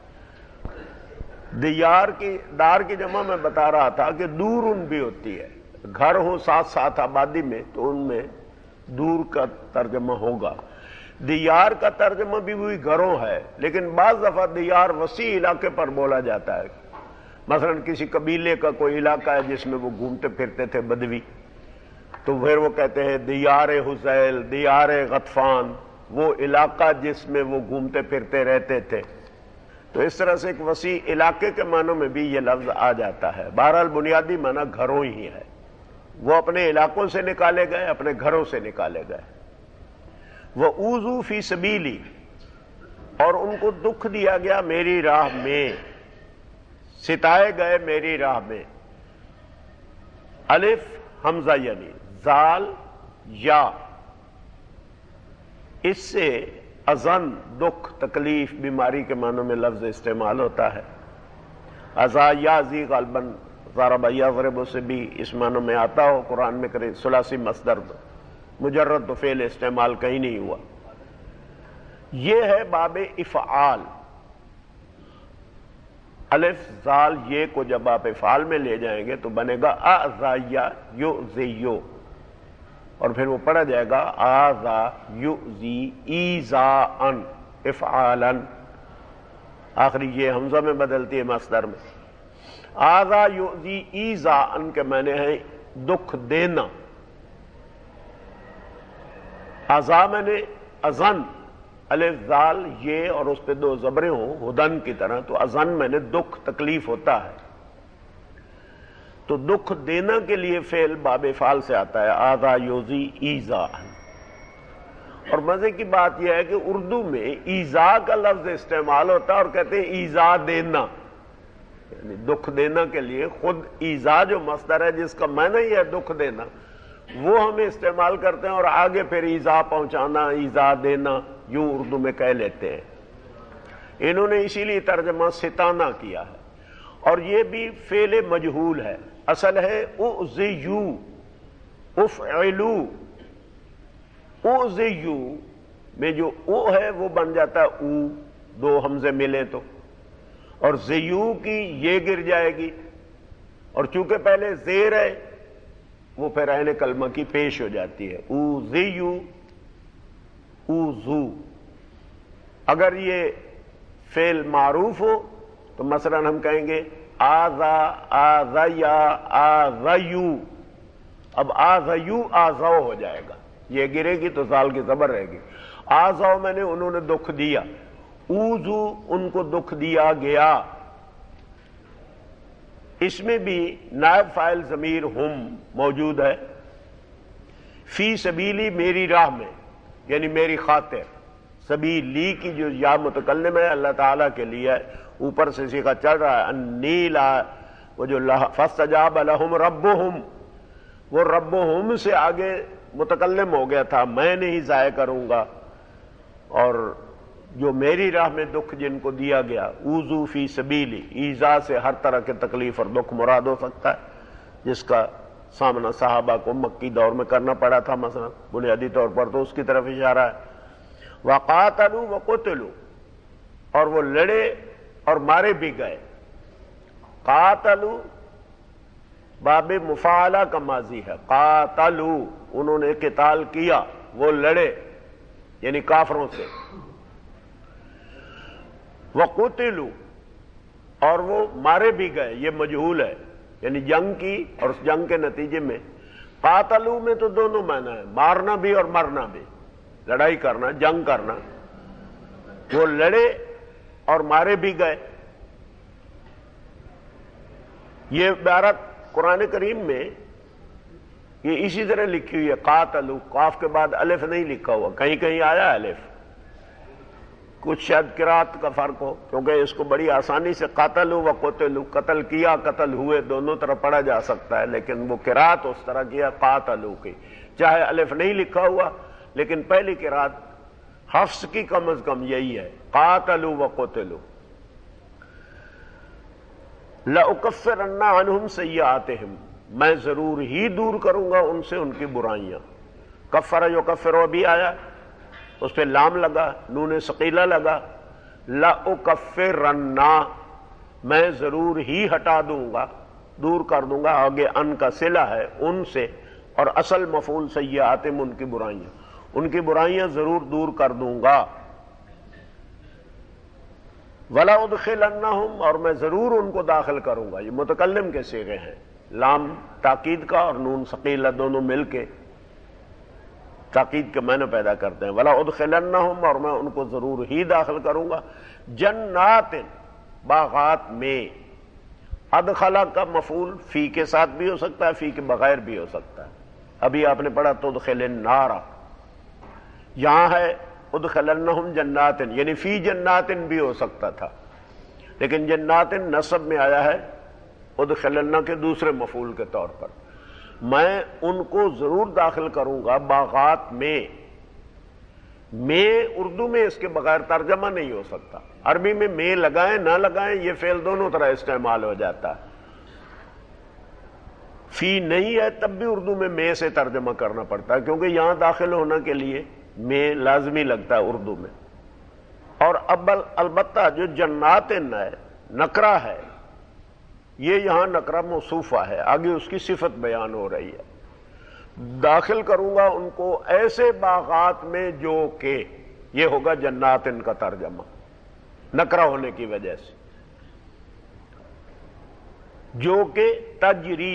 دار کی جمع میں بتا رہا تھا کہ دورن بھی ہوتی ہے، گھر ہوں ساتھ ساتھ آبادی میں تو ان میں دور کا ترجمہ ہوگا، دیار کا ترجمہ بھی وہی گھروں ہے، لیکن بعض دفعہ دیار وسیع علاقے پر بولا جاتا ہے. مثلا کسی قبیلے کا کوئی علاقہ ہے جس میں وہ گھومتے پھرتے تھے بدوی، تو پھر وہ کہتے ہیں دیار حزیل، دیار غطفان، وہ علاقہ جس میں وہ گھومتے پھرتے رہتے تھے. تو اس طرح سے ایک وسیع علاقے کے معنوں میں بھی یہ لفظ آ جاتا ہے. بہرحال بنیادی معنی گھروں ہی ہے. وہ اپنے علاقوں سے نکالے گئے، اپنے گھروں سے نکالے گئے. وَأُوذُوا فِي سَبِيلِي، اور ان کو دکھ دیا گیا میری راہ میں، ستائے گئے میری راہ میں. الف حمزہ یعنی زال یا، اس سے اذن دکھ تکلیف بیماری کے معنوں میں لفظ استعمال ہوتا ہے. ازا یا زی غالباً ضرب یضرب سے بھی اس معنوں میں آتا ہو. قرآن میں کرے ثلاثی مصدر مجرد تو فعل استعمال کہیں نہیں ہوا. یہ ہے باب افعال. الف زال یہ کو جب آپ افعال میں لے جائیں گے تو بنے گا اعزا یؤذیو، اور پھر وہ پڑھا جائے گا آذا یؤذی ایذاءً افعالاً. آخری یہ حمزہ میں بدلتی ہے مصدر میں. آذا یؤذی ایذاءً کے معنی ہے دکھ دینا. آذا میں نے اذن، الف زال یہ اور اس پہ دو زبریں ہوں ہدن کی طرح، تو اذن میں نے دکھ تکلیف ہوتا ہے. تو دکھ دینا کے لیے فعل باب فعل سے آتا ہے آذا یؤذی ایذاء. اور مزے کی بات یہ ہے کہ اردو میں ایذا کا لفظ استعمال ہوتا ہے اور کہتے ہیں ایذا دینا، یعنی دکھ دینا کے لیے خود ایذا جو مصدر ہے جس کا معنی ہی ہے دکھ دینا، وہ ہم استعمال کرتے ہیں اور آگے پھر ایذا پہنچانا، ایذا دینا یوں اردو میں کہہ لیتے ہیں. انہوں نے اسی لیے ترجمہ ستانا کیا ہے. اور یہ بھی فعل مجہول ہے. اصل ہے اؤذیو، افعلو. اؤذیو میں جو او ہے وہ بن جاتا ہے او، دو حمزے ملیں تو، اور زیو کی یہ گر جائے گی، اور چونکہ پہلے زیر ہے وہ پھر عین کلمہ کی پیش ہو جاتی ہے. اوذیو، اوذو. اگر یہ فعل معروف ہو تو مثلا ہم کہیں گے آذا، آذیا، آذیو. اب آذیو آذو ہو جائے گا، یہ گرے گی تو زال کی زبر رہے گی. آذو میں نے انہوں نے دکھ دیا، اوذو ان کو دکھ دیا گیا. اس میں بھی نائب فاعل ضمیر ہم موجود ہے. فی سبیلی میری راہ میں، یعنی میری خاطر. سبیلی کی جو یا متکلم ہے اللہ تعالیٰ کے لیے ہے، اوپر سے صیغہ چل رہا ہے انی لا، وہ جو فاستجاب لہم ربہم، وہ ربہم سے آگے متکلم ہو گیا تھا، میں نہیں ضائع کروں گا. اور جو میری راہ میں دکھ جن کو دیا گیا، اوذو فی سبیلی، ایذا سے ہر طرح کے تکلیف اور دکھ مراد ہو سکتا ہے جس کا سامنا صحابہ کو مکی دور میں کرنا پڑا تھا. مثلا بنیادی طور پر تو اس کی طرف اشارہ ہے. وقاتلوا وقتلوا، اور وہ لڑے اور مارے بھی گئے. قاتلوا باب مفاعلہ کا ماضی ہے. قاتلوا انہوں نے قتال کیا، وہ لڑے یعنی کافروں سے. وقتلوا اور وہ مارے بھی گئے، یہ مجہول ہے، یعنی جنگ کی اور اس جنگ کے نتیجے میں. قاتلوا میں تو دونوں معنی ہے، مارنا بھی اور مرنا بھی، لڑائی کرنا، جنگ کرنا. وہ لڑے اور مارے بھی گئے. یہ عبارت قرآن کریم میں یہ اسی طرح لکھی ہوئی ہے. قاتلوا، قاف کے بعد الف نہیں لکھا ہوا، کہیں کہیں آیا الف. کچھ شاید قرات کا فرق ہو، کیونکہ اس کو بڑی آسانی سے قاتلوا وقتلوا، قتل کیا قتل ہوئے دونوں طرح پڑھا جا سکتا ہے، لیکن وہ قرات اس طرح کیا قاتلوا کی، چاہے الف نہیں لکھا ہوا، لیکن پہلی قرات حفص کی کم از کم یہی ہے، قاتلوا وقتلوا. لَأُكَفِّرَنَّ عَنْهُمْ سَيِّئَاتِهِمْ، میں ضرور ہی دور کروں گا ان سے ان کی برائیاں. کفر یکفر بھی آیا، اس پہ لام لگا، نون ثقیلہ لگا. لَأُكَفِّرَنَّ میں ضرور ہی ہٹا دوں گا، دور کر دوں گا. آگے ان کا صلہ ہے ان سے، اور اصل مفعول سیئاتہم ان کی برائیاں. ان کی برائیاں ضرور دور کر دوں گا. وَلَا أُدْخِلَنَّهُمْ، اور میں ضرور ان کو داخل کروں گا. یہ متکلم کے صیغے ہیں، لام تاکید کا اور نون ثقیلہ دونوں مل کے تاکید کے معنی پیدا کرتے ہیں. وَلَا أُدْخِلَنَّهُمْ، اور میں ان کو ضرور ہی داخل کروں گا. جنات، باغات میں. ادخلا کا مفعول فی کے ساتھ بھی ہو سکتا ہے، فی کے بغیر بھی ہو سکتا ہے. ابھی آپ نے پڑھا تدخل النار، یہاں ہے ادخلنہم جنات، یعنی فی جنات بھی ہو سکتا تھا، لیکن جنات نصب میں آیا ہے ادخلنہ کے دوسرے مفعول کے طور پر. میں ان کو ضرور داخل کروں گا باغات میں. اردو میں اس کے بغیر ترجمہ نہیں ہو سکتا. عربی میں لگائیں نہ لگائیں یہ فعل دونوں طرح استعمال ہو جاتا ہے. فی نہیں ہے تب بھی اردو میں سے ترجمہ کرنا پڑتا ہے، کیونکہ یہاں داخل ہونے کے لیے میں لازمی لگتا ہے اردو میں. اور اب البتہ جو جنات ہے نکرہ ہے، یہ یہاں نکرہ موصوفہ ہے، آگے اس کی صفت بیان ہو رہی ہے. داخل کروں گا ان کو ایسے باغات میں جو کہ، یہ ہوگا جنات کا ترجمہ نکرہ ہونے کی وجہ سے، جو کہ تجری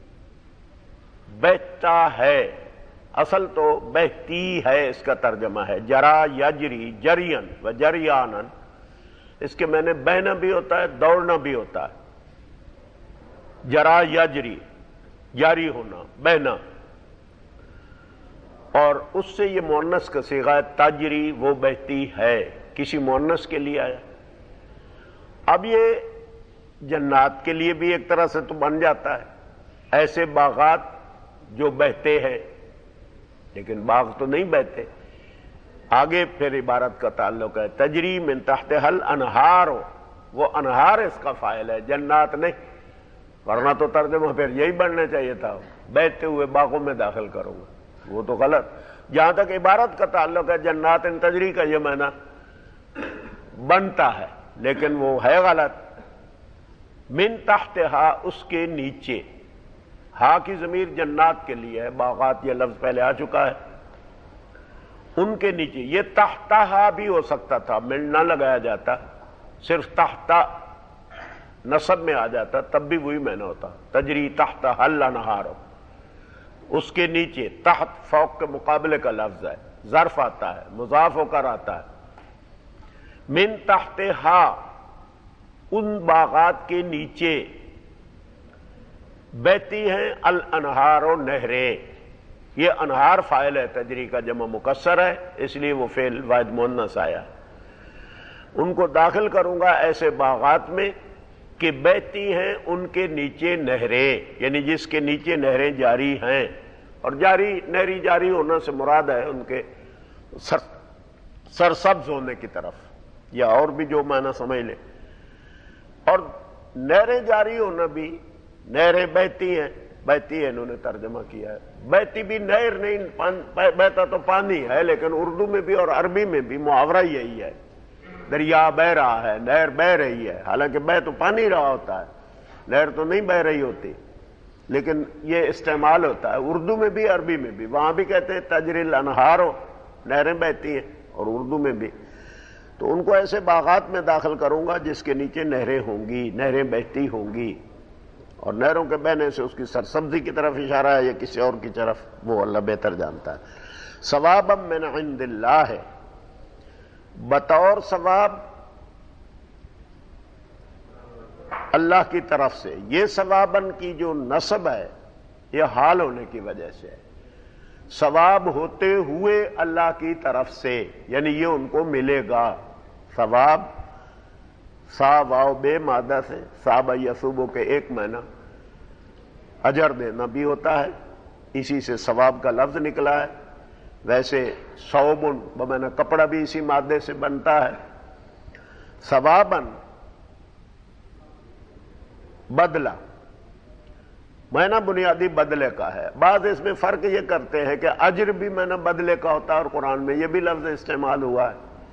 بہتا ہے. اصل تو بہتی ہے اس کا ترجمہ ہے. جرا یجری جرین و جریانن، اس کے معنی بہنا بھی ہوتا ہے دوڑنا بھی ہوتا ہے. جرا یجری جاری ہونا بہنا، اور اس سے یہ مؤنث کا صیغہ ہے تجری، وہ بہتی ہے، کسی مؤنث کے لیے آیا. اب یہ جنات کے لیے بھی ایک طرح سے تو بن جاتا ہے، ایسے باغات جو بہتے ہیں، لیکن باغ تو نہیں بہتے. آگے پھر عبارت کا تعلق ہے تجری من تحتہا الانہار، وہ انہار اس کا فاعل ہے، جنات نہیں. ورنہ تو ترجمہ پھر یہی بننا چاہیے تھا، بہتے ہوئے باغوں میں داخل کروں گا، وہ تو غلط. جہاں تک عبارت کا تعلق ہے جنات تجری کا یہ معنی بنتا ہے، لیکن وہ ہے غلط. من تحتہا، اس کے نیچے. ہا کی ضمیر جنات کے لیے ہے، باغات یہ لفظ پہلے آ چکا ہے. ان کے نیچے، یہ تحتہا بھی ہو سکتا تھا، مل نہ لگایا جاتا، صرف تحتا نصب میں آ جاتا، تب بھی وہی معنی ہوتا. تجری تحتہا الانہار، اس کے نیچے. تحت فوق کے مقابلے کا لفظ ہے، ظرف آتا ہے، مضاف ہو کر آتا ہے. من تحتہا، ان باغات کے نیچے. بہتی ہیں الانہار و نہریں، یہ انہار فاعل ہے، تجری کا جمع مکسر ہے، اس لیے وہ فعل واحد مؤنث آیا. ان کو داخل کروں گا ایسے باغات میں کہ بہتی ہیں ان کے نیچے نہریں، یعنی جس کے نیچے نہریں جاری ہیں. اور نہری جاری ہونا سے مراد ہے ان کے سرسبز ہونے کی طرف، یا اور بھی جو معنی سمجھ لیں. اور نہریں جاری ہونا بھی، نہریں بہتی ہیں انہوں نے ترجمہ کیا ہے. بہتی بھی نہر نہیں، بہتا تو پانی ہے، لیکن اردو میں بھی اور عربی میں بھی محاورہ یہی ہے، دریا بہ رہا ہے، نہر بہ رہی ہے. حالانکہ بہ تو پانی رہا ہوتا ہے، نہر تو نہیں بہ رہی ہوتی، لیکن یہ استعمال ہوتا ہے اردو میں بھی عربی میں بھی. وہاں بھی کہتے ہیں تجری الانہار، نہریں بہتی ہیں، اور اردو میں بھی. تو ان کو ایسے باغات میں داخل کروں گا جس کے نیچے نہریں ہوں گی، نہریں بہتی ہوں گی. اور نہروں کے بہنے سے اس کی سرسبزی کی طرف اشارہ ہے یا کسی اور کی طرف، وہ اللہ بہتر جانتا ہے. ثوابا من عند اللہ ہے، بطور ثواب اللہ کی طرف سے. یہ ثواباً کی جو نصب ہے یہ حال ہونے کی وجہ سے ہے، ثواب ہوتے ہوئے اللہ کی طرف سے، یعنی یہ ان کو ملے گا. ثواب سا واو بے مادہ سے، صاب یصوبو کے ایک معنی اجر دینا بھی ہوتا ہے، اسی سے ثواب کا لفظ نکلا ہے. ویسے ثوبن بمعنی کپڑا بھی اسی مادے سے بنتا ہے. ثواباً بدلہ، معنی بنیادی بدلے کا ہے. بعض اس میں فرق یہ کرتے ہیں کہ اجر بھی معنی بدلے کا ہوتا ہے، اور قرآن میں یہ بھی لفظ استعمال ہوا ہے.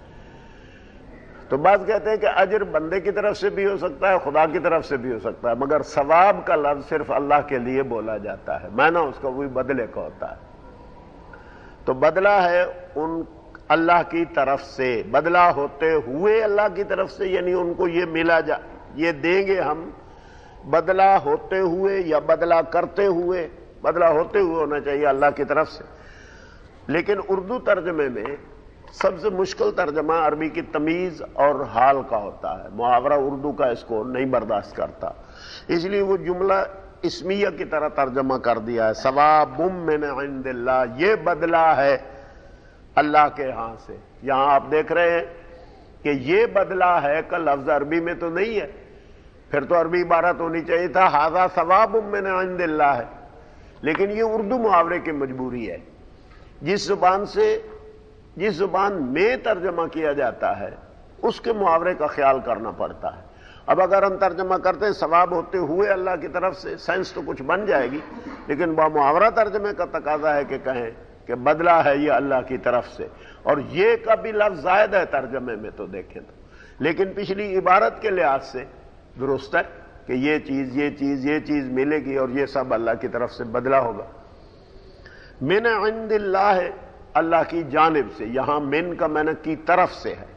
تو بعض کہتے ہیں کہ اجر بندے کی طرف سے بھی ہو سکتا ہے، خدا کی طرف سے بھی ہو سکتا ہے، مگر ثواب کا لفظ صرف اللہ کے لیے بولا جاتا ہے، معنی اس کا وہی بدلے کا ہوتا ہے. تو بدلہ ہے ان اللہ کی طرف سے، بدلہ ہوتے ہوئے اللہ کی طرف سے، یعنی ان کو یہ ملا یہ دیں گے ہم، بدلہ ہوتے ہوئے یا بدلہ کرتے ہوئے، بدلہ ہوتے ہوئے ہونا چاہیے اللہ کی طرف سے۔ لیکن اردو ترجمے میں سب سے مشکل ترجمہ عربی کی تمیز اور حال کا ہوتا ہے، محاورہ اردو کا اس کو نہیں برداشت کرتا، اس لیے وہ جملہ اسمیہ کی طرح ترجمہ کر دیا ہے، ثواب من عند اللہ، یہ بدلہ ہے اللہ کے ہاں سے۔ یہاں آپ دیکھ رہے ہیں کہ یہ بدلہ ہے کا لفظ عربی میں تو نہیں ہے، پھر تو عربی عبارت ہونی چاہیے تھا ھذا ثواب من عند اللہ ہے، لیکن یہ اردو محاورے کی مجبوری ہے۔ جس زبان میں ترجمہ کیا جاتا ہے اس کے محاورے کا خیال کرنا پڑتا ہے۔ اب اگر ہم ترجمہ کرتے ہیں ثواب ہوتے ہوئے اللہ کی طرف سے، سینس تو کچھ بن جائے گی، لیکن محاورہ ترجمے کا تقاضا ہے کہ کہیں کہ بدلہ ہے یہ اللہ کی طرف سے، اور یہ کا بھی لفظ زائد ہے ترجمے میں تو دیکھیں تو، لیکن پچھلی عبارت کے لحاظ سے درست ہے کہ یہ چیز ملے گی اور یہ سب اللہ کی طرف سے بدلہ ہوگا۔ من عند اللہ ہے، اللہ کی جانب سے، یہاں من کا معنی کی طرف سے ہے۔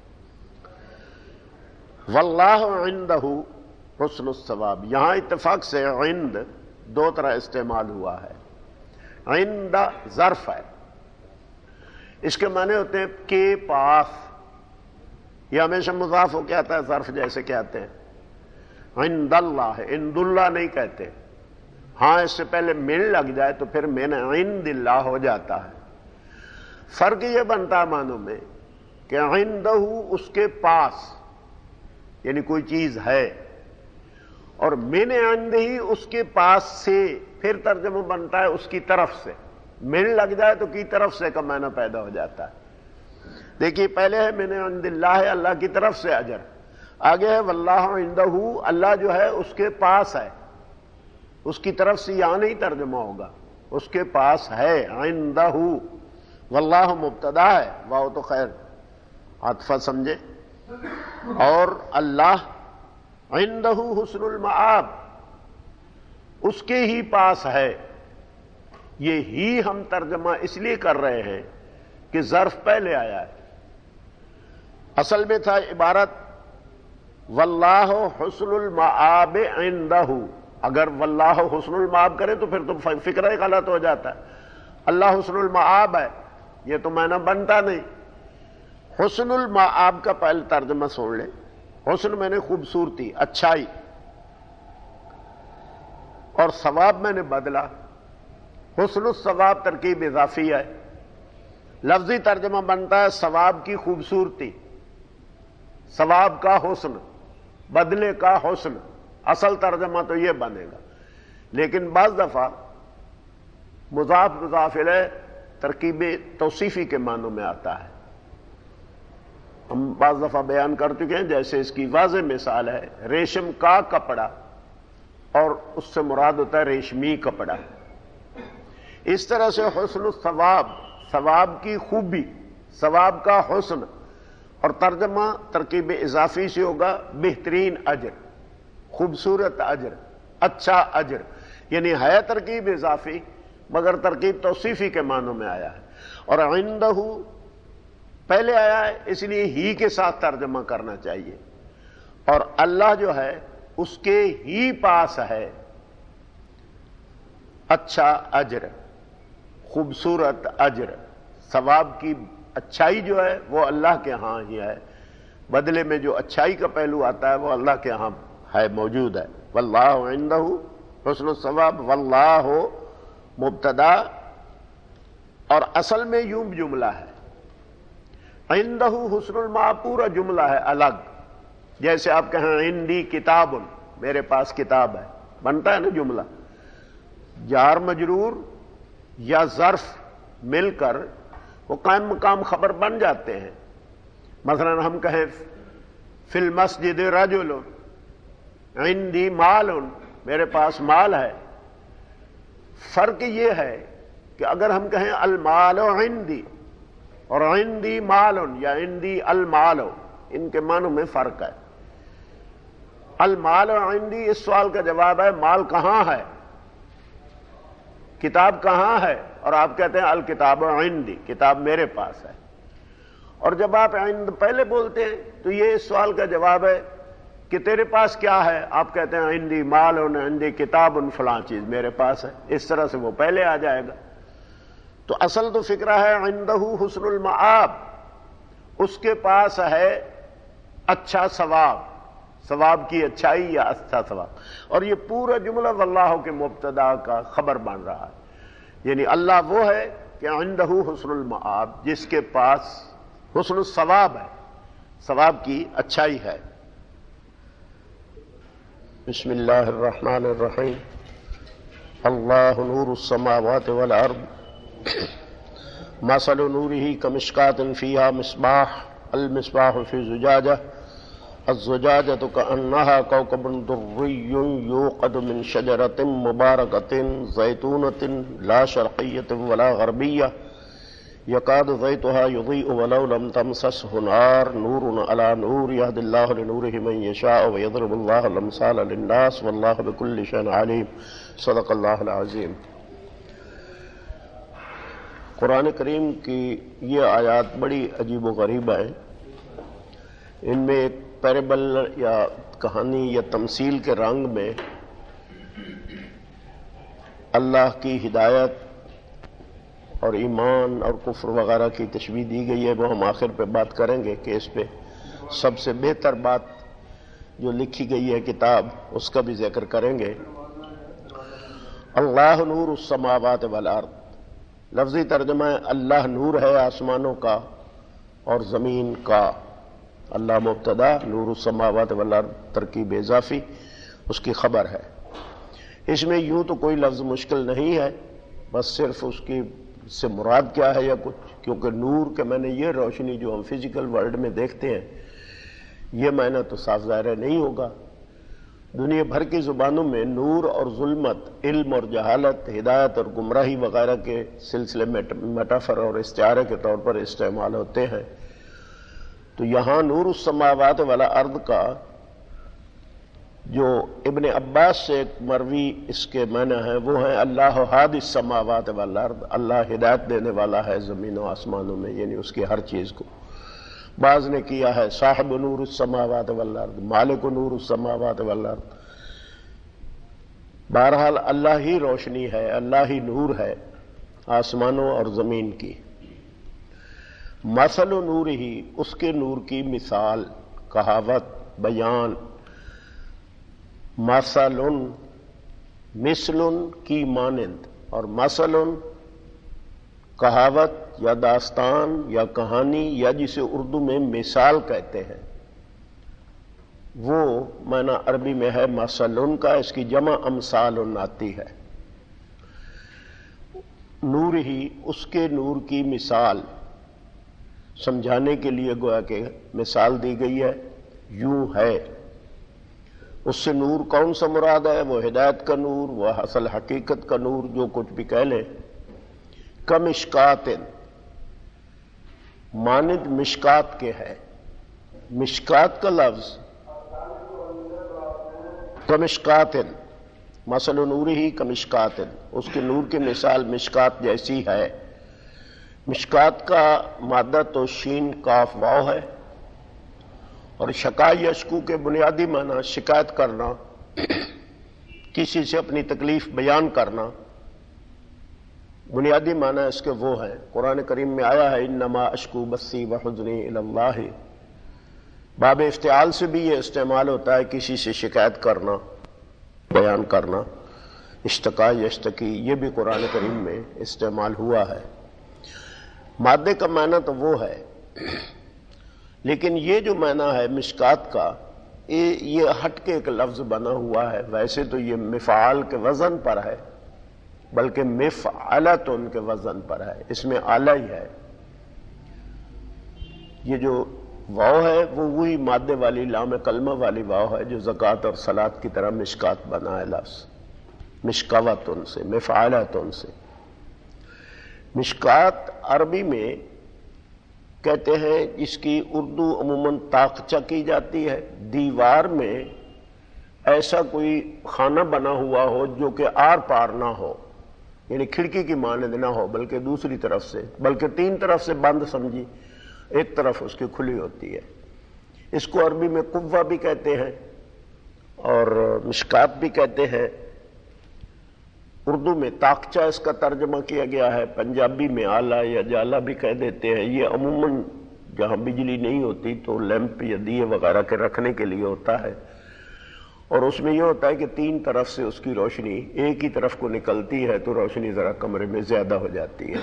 واللہ عندہ حسن الثواب، یہاں اتفاق سے عند دو طرح استعمال ہوا ہے۔ عند ظرف ہے، اس کے معنی ہوتے ہیں کے پاس، یہ ہمیشہ مضاف ہو کے آتا ہے ظرف جیسے کہتے ہیں۔ عند اللہ ہے، عند اللہ نہیں کہتے، ہاں اس سے پہلے من لگ جائے تو پھر من عند اللہ ہو جاتا ہے۔ فرق یہ بنتا ہے معنوں میں کہ عندہ اس کے پاس، یعنی کوئی چیز ہے، اور من عند ہی اس کے پاس سے، پھر ترجمہ بنتا ہے اس کی طرف سے۔ من لگ جائے تو کی طرف سے کا معنی پیدا ہو جاتا ہے۔ دیکھیے پہلے ہے من عند اللہ ہے، اللہ کی طرف سے اجر، آگے ہے واللہ عندہ، اللہ جو ہے اس کے پاس ہے، اس کی طرف سے یہاں نہیں ترجمہ ہوگا، اس کے پاس ہے، عندہ، واللہ مبتدا ہے، واو تو خیر عطفہ سمجھے، اور اللہ عندہ حسن المآب، اس کے ہی پاس ہے۔ یہ ہی ہم ترجمہ اس لیے کر رہے ہیں کہ ظرف پہلے آیا ہے، اصل میں تھا عبارت واللہ حسن المآب عندہ، اگر واللہ حسن المآب کرے تو پھر تو فکرہ غلط ہو جاتا ہے، اللہ حسن المآب ہے یہ تو معنی بنتا نہیں۔ حسن المآب کا پہلے ترجمہ سن لیں، حسن میں نے خوبصورتی، اچھائی، اور ثواب میں نے بدلہ، حسن الثواب ترکیب اضافی ہے، لفظی ترجمہ بنتا ہے ثواب کی خوبصورتی، ثواب کا حسن، بدلے کا حسن، اصل ترجمہ تو یہ بنے گا، لیکن بعض دفعہ مضاف الیہ ترکیب توصیفی کے معنوں میں آتا ہے، ہم بعض دفعہ بیان کر چکے ہیں، جیسے اس کی واضح مثال ہے ریشم کا کپڑا، اور اس سے مراد ہوتا ہے ریشمی کپڑا۔ اس طرح سے حسن الثواب، ثواب کی خوبی، ثواب کا حسن، اور ترجمہ ترکیب اضافی سے ہوگا بہترین اجر، خوبصورت اجر، اچھا اجر، یعنی ہے ترکیب اضافی مگر ترکیب توصیفی کے معنوں میں آیا ہے، اور عندہ پہلے آیا ہے اس لیے ہی کے ساتھ ترجمہ کرنا چاہیے، اور اللہ جو ہے اس کے ہی پاس ہے اچھا اجر، خوبصورت اجر، ثواب کی اچھائی جو ہے وہ اللہ کے ہاں ہی ہے، بدلے میں جو اچھائی کا پہلو آتا ہے وہ اللہ کے ہاں ہے، موجود ہے۔ واللہ عندہ حسن الثواب، واللہ مبتدا، اور اصل میں یوں جملہ ہے، عندہ حسن المآب پورا جملہ ہے الگ، جیسے آپ کہیں عندی کتاب، میرے پاس کتاب ہے، بنتا ہے نا جملہ، جار مجرور یا ظرف مل کر وہ قائم مقام خبر بن جاتے ہیں۔ مثلا ہم کہیں فی المسجد رجل، عندی مال، میرے پاس مال ہے، فرق یہ ہے کہ اگر ہم کہیں المال عندی اور عندی مال یا عندی المال، ان کے معنوں میں فرق ہے۔ المال عندی، اس سوال کا جواب ہے مال کہاں ہے، کتاب کہاں ہے؟ اور آپ کہتے ہیں الکتاب عندی، کتاب میرے پاس ہے۔ اور جب آپ عند پہلے بولتے ہیں تو یہ اس سوال کا جواب ہے کہ تیرے پاس کیا ہے؟ آپ کہتے ہیں عندی مال، عندی کتاب، فلاں چیز میرے پاس ہے، اس طرح سے وہ پہلے آ جائے گا۔ تو اصل تو فکرہ ہے عندہ حسن المآب، اس کے پاس ہے اچھا ثواب، ثواب کی اچھائی یا اچھا ثواب۔ اور یہ پورا جملہ واللہ کے مبتدا کا خبر بن رہا ہے، یعنی اللہ وہ ہے کہ عندہ حسن المآب، جس کے پاس حسن الثواب ہے، ثواب کی اچھائی ہے۔ بسم اللہ الرحمن الرحیم۔ اللہ نور السماوات والارض مثل نورہ کمشکاۃ فیہا مصباح، المصباح فی زجاجہ، الزجاجۃ کأنہا کوکب دری یوقد من شجرۃ مبارکۃ زیتونۃ لا شرقیۃ ولا غربیہ یکاد زیتها یضیء ولو لم تمسسه نار، نور علی نور یہدی اللہ لنورہ من یشاء ویضرب اللہ الامثال للناس واللہ بکل شیء علیم۔ صدق اللہ العظیم۔ قرآن کریم کی یہ آیات بڑی عجیب و غریب ہیں۔ ان میں ایک پیربل یا کہانی یا تمثیل کے رنگ میں اللہ کی ہدایت اور ایمان اور کفر وغیرہ کی تشبیہ دی گئی ہے، وہ ہم آخر پہ بات کریں گے کہ اس پہ سب سے بہتر بات جو لکھی گئی ہے کتاب، اس کا بھی ذکر کریں گے۔ اللہ نور السماوات والارض، لفظی ترجمہ ہے اللہ نور ہے آسمانوں کا اور زمین کا۔ اللہ مبتدا، نور السماوات والارض ترکیب اضافی، اس کی خبر ہے۔ اس میں یوں تو کوئی لفظ مشکل نہیں ہے، بس صرف اس کی سے مراد کیا ہے یا کچھ، کیونکہ نور کے معنی یہ روشنی جو ہم فزیکل ورلڈ میں دیکھتے ہیں، یہ معنی تو صاف ظاہر نہیں ہوگا۔ دنیا بھر کی زبانوں میں نور اور ظلمت، علم اور جہالت، ہدایت اور گمراہی وغیرہ کے سلسلے میں میٹافر اور استعارے کے طور پر استعمال ہوتے ہیں۔ تو یہاں نور السماوات والارض کا جو ابن عباس سے ایک مروی اس کے معنی ہے، وہ ہے اللہ ہادی السماوات والارض، اللہ ہدایت دینے والا ہے زمین و آسمانوں میں، یعنی اس کی ہر چیز کو۔ بعض نے کیا ہے صاحب نور السماوات والارض، مالک نور السماوات والارض۔ بہرحال اللہ ہی روشنی ہے، اللہ ہی نور ہے آسمانوں اور زمین کی۔ مثل نور ہی، اس کے نور کی مثال، کہاوت، بیان۔ مثل، مثل کی مانند، اور مثل کہاوت یا داستان یا کہانی یا جسے اردو میں مثال کہتے ہیں، وہ معنی عربی میں ہے مثل کا، اس کی جمع امثال آتی ہے۔ نور ہی، اس کے نور کی مثال سمجھانے کے لیے گویا کہ مثال دی گئی ہے، یوں ہے۔ اس سے نور کون سا مراد ہے؟ وہ ہدایت کا نور، وہ اصل حقیقت کا نور، جو کچھ بھی کہہ لیں۔ کمشکات، مانند مشکات کے ہے۔ مشکات کا لفظ کمشکات، مثل نور ہی کمشکات، اس کے نور کی مثال مشکات جیسی ہے۔ مشکات کا مادہ تو شین کاف واو ہے، اور شکا یشکو کے بنیادی معنی شکایت کرنا، کسی سے اپنی تکلیف بیان کرنا، بنیادی معنی اس کے وہ ہیں۔ قرآن کریم میں آیا ہے انما اشکو بثی وحزنی الی اللہ، باب افتعال سے بھی یہ استعمال ہوتا ہے، کسی سے شکایت کرنا، بیان کرنا۔ اشتکا یشتکی، یہ بھی قرآن کریم میں استعمال ہوا ہے۔ مادے کا معنی تو وہ ہے، لیکن یہ جو معنی ہے مشکات کا، یہ ہٹ کے ایک لفظ بنا ہوا ہے۔ ویسے تو یہ مفعال کے وزن پر ہے، بلکہ مفعلتن کے وزن پر ہے، اس میں اعلی ہی ہے۔ یہ جو واو ہے وہ وہی مادے والی لام کلمہ والی واو ہے جو زکوٰۃ اور صلاۃ کی طرح مشکات بنا ہے لفظ، مشکواتن سے، مفعلتن سے۔ مشکات عربی میں کہتے ہیں اس کی اردو عموماً طاقچہ کی جاتی ہے۔ دیوار میں ایسا کوئی خانہ بنا ہوا ہو جو کہ آر پار نہ ہو، یعنی کھڑکی کی مانند نہ ہو بلکہ دوسری طرف سے، بلکہ تین طرف سے بند سمجھی، ایک طرف اس کی کھلی ہوتی ہے۔ اس کو عربی میں قوہ بھی کہتے ہیں اور مشکات بھی کہتے ہیں، اردو میں طاقچہ اس کا ترجمہ کیا گیا ہے، پنجابی میں آلہ یا جالا بھی کہہ دیتے ہیں۔ یہ عموماً جہاں بجلی نہیں ہوتی تو لیمپ یا دیے وغیرہ کے رکھنے کے لیے ہوتا ہے، اور اس میں یہ ہوتا ہے کہ تین طرف سے اس کی روشنی ایک ہی طرف کو نکلتی ہے تو روشنی ذرا کمرے میں زیادہ ہو جاتی ہے۔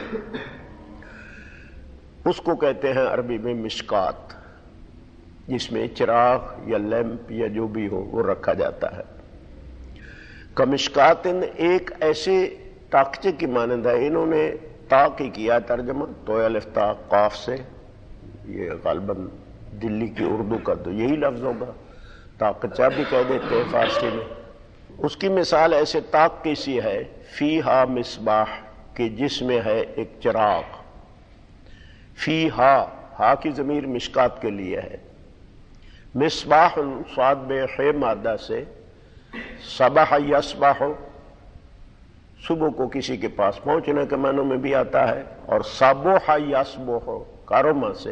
اس کو کہتے ہیں عربی میں مشکات، جس میں چراغ یا لیمپ یا جو بھی ہو وہ رکھا جاتا ہے۔ کمشکاتن ایک ایسے طاقچے کی مانند ہے، انہوں نے تا کی کیا ترجمہ، تو الف تا قاف سے، یہ غالباً دلی کی اردو کا تو یہی لفظ ہوگا، طاقچہ بھی کہہ دیتے ہیں فارسی میں۔ اس کی مثال ایسے طاق کی سی ہے، فیہا مصباح، کہ جس میں ہے ایک چراغ، فیہا، ہا کی ضمیر مشکات کے لیے ہے، مصباح صاد بے خے مادہ سے، صبح یصبح، صبح کو کسی کے پاس پہنچنے کے معنوں میں بھی آتا ہے، اور صبح یصبح کارما سے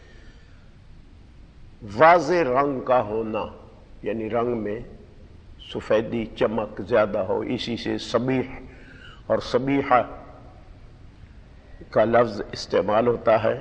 واضح رنگ کا ہونا، یعنی رنگ میں سفیدی چمک زیادہ ہو، اسی سے صبیح اور صبیحہ کا لفظ استعمال ہوتا ہے۔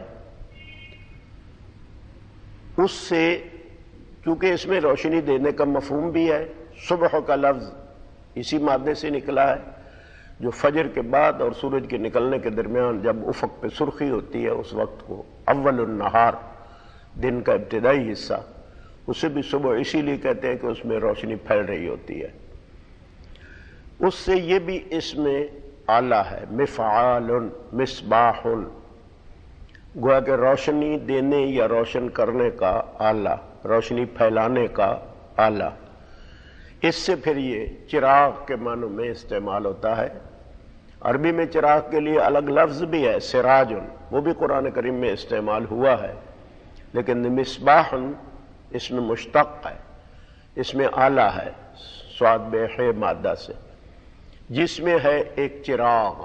اس سے چونکہ اس میں روشنی دینے کا مفہوم بھی ہے، صبح کا لفظ اسی مادے سے نکلا ہے جو فجر کے بعد اور سورج کے نکلنے کے درمیان جب افق پہ سرخی ہوتی ہے اس وقت کو اول النہار، دن کا ابتدائی حصہ، اسے بھی صبح اسی لیے کہتے ہیں کہ اس میں روشنی پھیل رہی ہوتی ہے۔ اس سے یہ بھی اس میں آلہ ہے، مفعال، مصباح، گویا کہ روشنی دینے یا روشن کرنے کا آلہ، روشنی پھیلانے کا آلہ۔ اس سے پھر یہ چراغ کے معنوں میں استعمال ہوتا ہے۔ عربی میں چراغ کے لیے الگ لفظ بھی ہے، سراج، وہ بھی قرآن کریم میں استعمال ہوا ہے، لیکن مصباح اس میں مشتق ہے، اس میں آلہ ہے، صاد بے خے مادہ سے، جس میں ہے ایک چراغ۔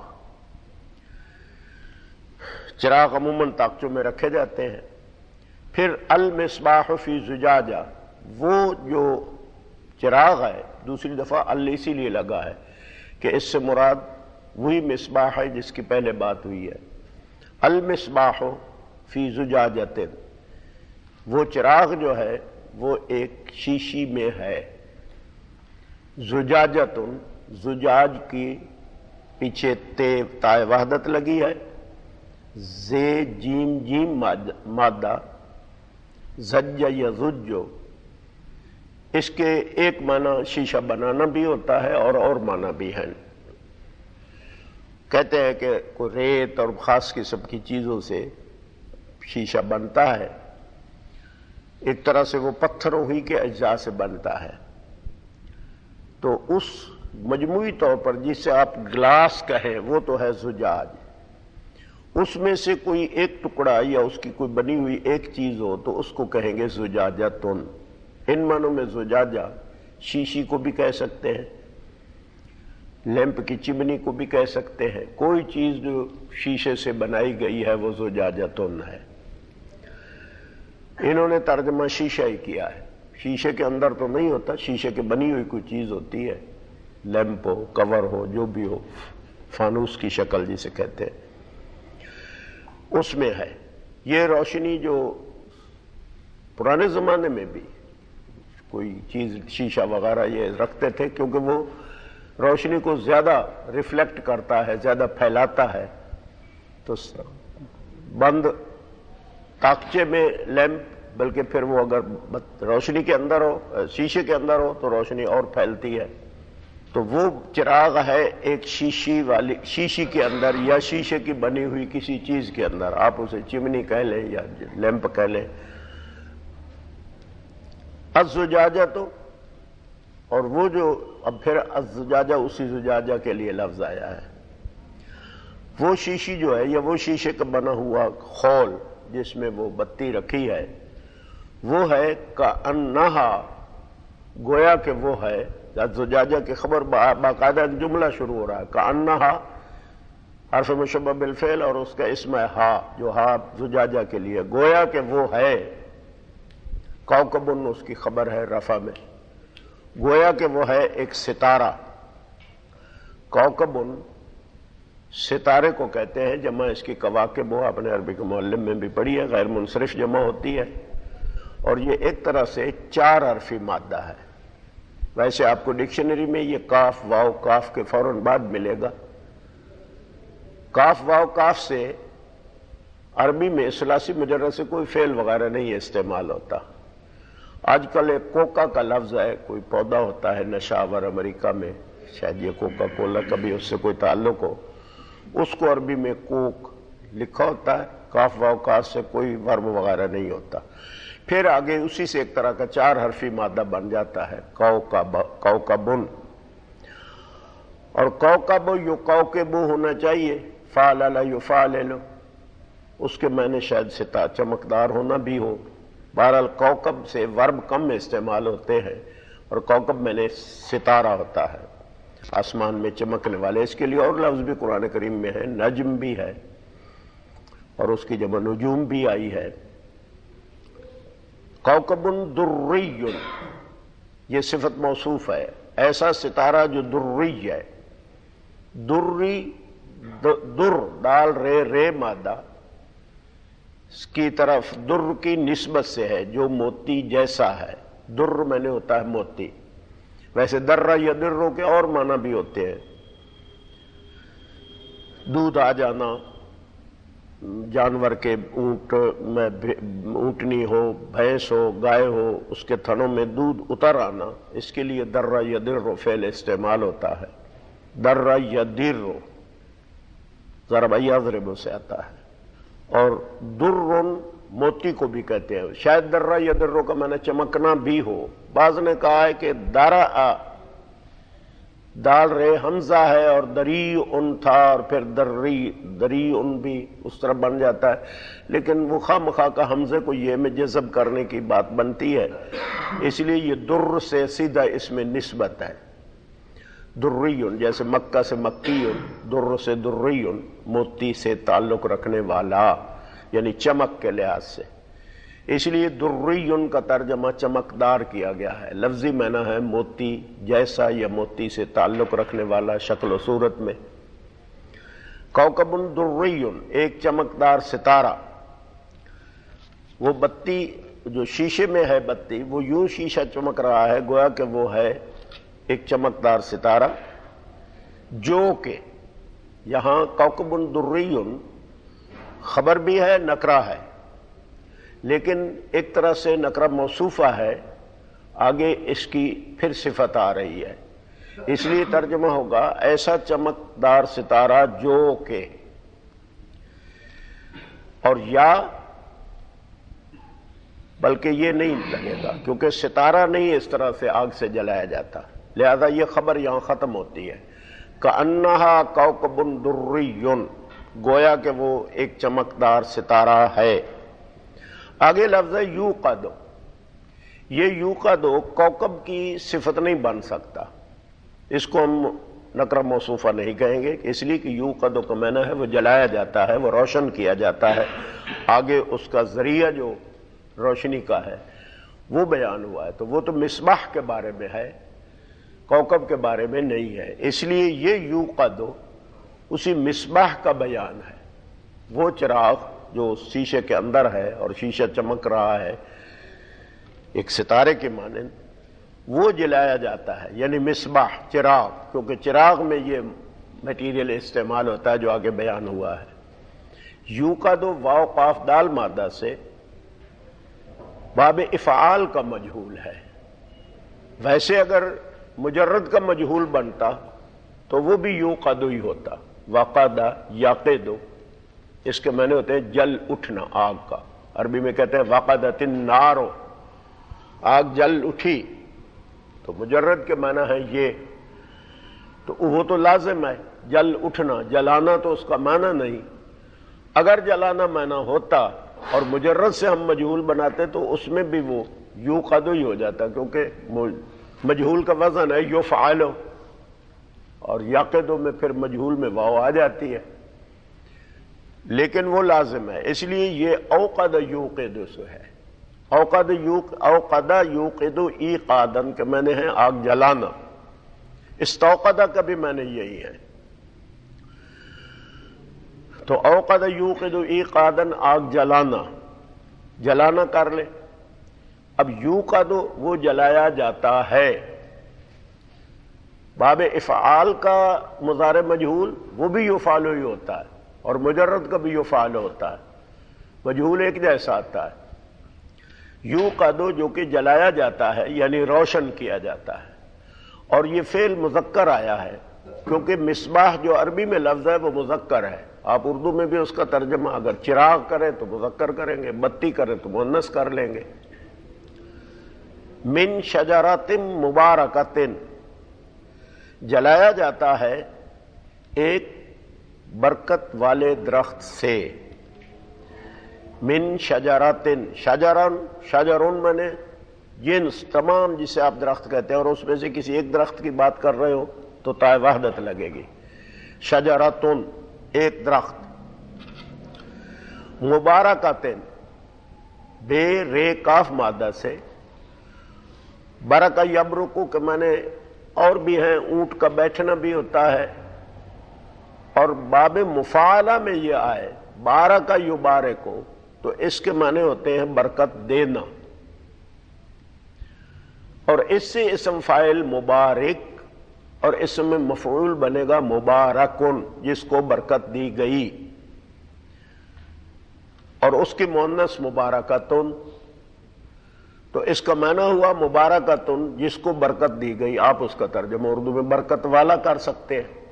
چراغ عموماً طاقچوں میں رکھے جاتے ہیں۔ پھر المصباح فی زجاجہ، وہ جو چراغ ہے، دوسری دفعہ اسی لیے لگا ہے کہ اس سے مراد وہی مصباح ہے جس کی پہلے بات ہوئی ہے۔ المصباح فی زجاجۃ، وہ چراغ جو ہے وہ ایک شیشی میں ہے۔ زجاجۃ، زجاج کی پیچھے تائے وحدت لگی ہے، زے جیم جیم مادہ، زج یزجو، اس کے ایک معنی شیشہ بنانا بھی ہوتا ہے اور معنی بھی ہے۔ کہتے ہیں کہ کوئی ریت اور خاص قسم کی چیزوں سے شیشہ بنتا ہے، ایک طرح سے وہ پتھروں ہی کے اجزاء سے بنتا ہے، تو اس مجموعی طور پر جس سے آپ گلاس کہیں وہ تو ہے زجاج، اس میں سے کوئی ایک ٹکڑا یا اس کی کوئی بنی ہوئی ایک چیز ہو تو اس کو کہیں گے زجاجتن۔ ان معنوں میں زجاجہ شیشی کو بھی کہہ سکتے ہیں، لیمپ کی چمنی کو بھی کہہ سکتے ہیں، کوئی چیز جو شیشے سے بنائی گئی ہے وہ زجاجتن ہے۔ انہوں نے ترجمہ شیشہ ہی کیا ہے، شیشے کے اندر تو نہیں ہوتا، شیشے کی بنی ہوئی کوئی چیز ہوتی ہے، لیمپ ہو، کور ہو، جو بھی ہو، فانوس کی شکل جسے کہتے ہیں، اس میں ہے۔ یہ روشنی جو پرانے زمانے میں بھی کوئی چیز شیشہ وغیرہ یہ رکھتے تھے کیونکہ وہ روشنی کو زیادہ ریفلیکٹ کرتا ہے، زیادہ پھیلاتا ہے، تو بند طاقچے میں لیمپ، بلکہ پھر وہ اگر روشنی کے اندر ہو، شیشے کے اندر ہو تو روشنی اور پھیلتی ہے، تو وہ چراغ ہے ایک شیشی کے اندر یا شیشے کی بنی ہوئی کسی چیز کے اندر، آپ اسے چمنی کہہ لیں یا لیمپ کہہ لیں۔ الزجاجہ تو، اور وہ جو اب پھر الزجاجہ اسی زجاجہ کے لیے لفظ آیا ہے، وہ شیشی جو ہے یا وہ شیشے کا بنا ہوا خول جس میں وہ بتی رکھی ہے، وہ ہے کأنہا، گویا کہ وہ ہے، زجاجہ کی خبر باقاعدہ جملہ شروع ہو رہا ہے، کأنہا حرف مشبہ بالفعل اور اس کا اسم ہے ہا، جو ہا زجاجہ کے لیے، گویا کہ وہ ہے کوکبن، اس کی خبر ہے رفع میں، گویا کہ وہ ہے ایک ستارہ۔ کوکبن ستارے کو کہتے ہیں، جمع اس کی کواکب، وہ اپنے عربی کے معلم میں بھی پڑھی ہے، غیر منصرف جمع ہوتی ہے، اور یہ ایک طرح سے 4 حرفی مادہ ہے۔ ویسے آپ کو ڈکشنری میں یہ کاف واو کاف کے فوراً بعد ملے گا۔ کاف واو کاف سے عربی میں ثلاثی مجرد سے کوئی فعل وغیرہ نہیں استعمال ہوتا۔ آج کل ایک کوکا کا لفظ ہے، کوئی پودا ہوتا ہے نشاور امریکہ میں، شاید یہ کوکا کولا کا بھی اس سے کوئی تعلق ہو، اس کو عربی میں کوک لکھا ہوتا ہے، کاف واو کاف سے کوئی ورب وغیرہ نہیں ہوتا۔ پھر آگے اسی سے ایک طرح کا 4 حرفی مادہ بن جاتا ہے، کوکبن، اور کوکب یکوکب ہونا چاہیے، فعلل یفعلل، اس کے معنی شاید چمکدار ہونا بھی ہو۔ بہرحال کوکب سے ورب کم استعمال ہوتے ہیں، اور کوکب میں نے ستارہ ہوتا ہے، آسمان میں چمکنے والے۔ اس کے لیے اور لفظ بھی قرآن کریم میں ہے، نجم بھی ہے، اور اس کی جمع نجوم بھی آئی ہے۔ کوکب دری، یہ صفت موصوف ہے، ایسا ستارہ جو دری ہے۔ دری، در دال رے مادہ اس کی طرف در کی نسبت سے ہے، جو موتی جیسا ہے۔ در میں نے ہوتا ہے موتی، ویسے درہ یا دروں کے اور معنی بھی ہوتے ہیں، دودھ آ جانا، جانور کے اونٹ میں اونٹنی ہو، بھینس ہو، گائے ہو، اس کے تھنوں میں دودھ اتر آنا، اس کے لیے درہ یا در فعل استعمال ہوتا ہے۔ درہ یا در ضرب یضرب سے آتا ہے، اور در موتی کو بھی کہتے ہیں، شاید درہ یا دروں کا معنی چمکنا بھی ہو۔ بعض نے کہا ہے کہ درہ دال رے حمزہ ہے اور دری ان تھا، اور پھر دری ان بھی اس طرح بن جاتا ہے، لیکن وہ خواہ مخواہ کا حمزے کو یہ میں جذب کرنے کی بات بنتی ہے، اس لیے یہ در سے سیدھا اس میں نسبت ہے۔ دریون جیسے مکہ سے مکیون، در سے دریون، موتی سے تعلق رکھنے والا، یعنی چمک کے لحاظ سے، اس لیے دریون کا ترجمہ چمکدار کیا گیا ہے۔ لفظی معنی ہے موتی جیسا یا موتی سے تعلق رکھنے والا شکل و صورت میں۔ کوکب دریون، ایک چمکدار ستارہ۔ وہ بتی جو شیشے میں ہے بتی، وہ یوں شیشہ چمک رہا ہے گویا کہ وہ ہے ایک چمکدار ستارہ، جو کہ یہاں کوکب دریون خبر بھی ہے، نکرہ ہے، لیکن ایک طرح سے نکرہ موصوفہ ہے، آگے اس کی پھر صفت آ رہی ہے، اس لیے ترجمہ ہوگا ایسا چمکدار ستارہ جو کہ، اور یا بلکہ یہ نہیں لگے گا کیونکہ ستارہ نہیں اس طرح سے آگ سے جلایا جاتا، لہذا یہ خبر یہاں ختم ہوتی ہے۔ کأنہا کوکب دری، گویا کہ وہ ایک چمکدار ستارہ ہے۔ آگے لفظ ہے یوقد، یہ یوقد کوکب کی صفت نہیں بن سکتا، اس کو ہم نکرہ موصوفہ نہیں کہیں گے، اس لیے کہ یوقد کا معنی ہے وہ جلایا جاتا ہے، وہ روشن کیا جاتا ہے، آگے اس کا ذریعہ جو روشنی کا ہے وہ بیان ہوا ہے، تو وہ تو مصباح کے بارے میں ہے، کوکب کے بارے میں نہیں ہے، اس لیے یہ یوقد اسی مصباح کا بیان ہے، وہ چراغ جو شیشے کے اندر ہے اور شیشہ چمک رہا ہے ایک ستارے کے مانند، وہ جلایا جاتا ہے، یعنی مصباح چراغ، کیونکہ چراغ میں یہ میٹیریل استعمال ہوتا ہے جو آگے بیان ہوا ہے۔ یوقد واو قاف دال مادہ سے باب افعال کا مجہول ہے، ویسے اگر مجرد کا مجہول بنتا تو وہ بھی یوقد ہی ہوتا، وقد یقد، اس کے معنی ہوتے ہیں جل اٹھنا آگ کا، عربی میں کہتے ہیں وقدت النار، آگ جل اٹھی، تو مجرد کے معنی ہے یہ، تو وہ تو لازم ہے جل اٹھنا، جلانا تو اس کا معنی نہیں، اگر جلانا معنی ہوتا اور مجرد سے ہم مجہول بناتے تو اس میں بھی وہ یوقد ہی ہو جاتا، کیونکہ مجہول کا وزن ہے یفعل، اور یقد میں پھر مجہول میں واو آ جاتی ہے، لیکن وہ لازم ہے، اس لیے یہ اوقد یوقد سے ہے، اوقد یوقد ایقادن کہ میں نے ہے آگ جلانا، استوقدہ کا بھی میں نے یہی ہے، تو اوقد یوقد ایقادن آگ جلانا، جلانا کر لے۔ اب یوقد وہ جلایا جاتا ہے، باب افعال کا مضارع مجہول وہ بھی یفعل ہی ہوتا ہے اور مجرد کا بھی یفعل ہوتا ہے، مجہول ایک جیسا آتا ہے۔ یوقد جو کہ جلایا جاتا ہے یعنی روشن کیا جاتا ہے، اور یہ فعل مذکر آیا ہے کیونکہ مصباح جو عربی میں لفظ ہے وہ مذکر ہے، آپ اردو میں بھی اس کا ترجمہ اگر چراغ کریں تو مذکر کریں گے، بتی کریں تو مؤنث کر لیں گے۔ من شجرۃ مبارکۃ جلایا جاتا ہے ایک برکت والے درخت سے، من شجرۃ، شجرون میں نے جنس تمام جسے آپ درخت کہتے ہیں، اور اس میں سے کسی ایک درخت کی بات کر رہے ہو تو تائے وحدت لگے گی، شجرۃن ایک درخت، مبارکۃ بے رے کاف مادہ سے، برکہ یبرکو کہ میں نے اور بھی ہیں، اونٹ کا بیٹھنا بھی ہوتا ہے، اور باب مفاعلہ میں یہ آئے بارکہ یبارکو تو اس کے معنی ہوتے ہیں برکت دینا، اور اس سے اسم فاعل مبارک اور اسم میں مفعول بنے گا مبارکن جس کو برکت دی گئی، اور اس کی مؤنث مبارکتن، تو اس کا معنی ہوا مبارکتن جس کو برکت دی گئی۔ آپ اس کا ترجمہ اردو میں برکت والا کر سکتے ہیں،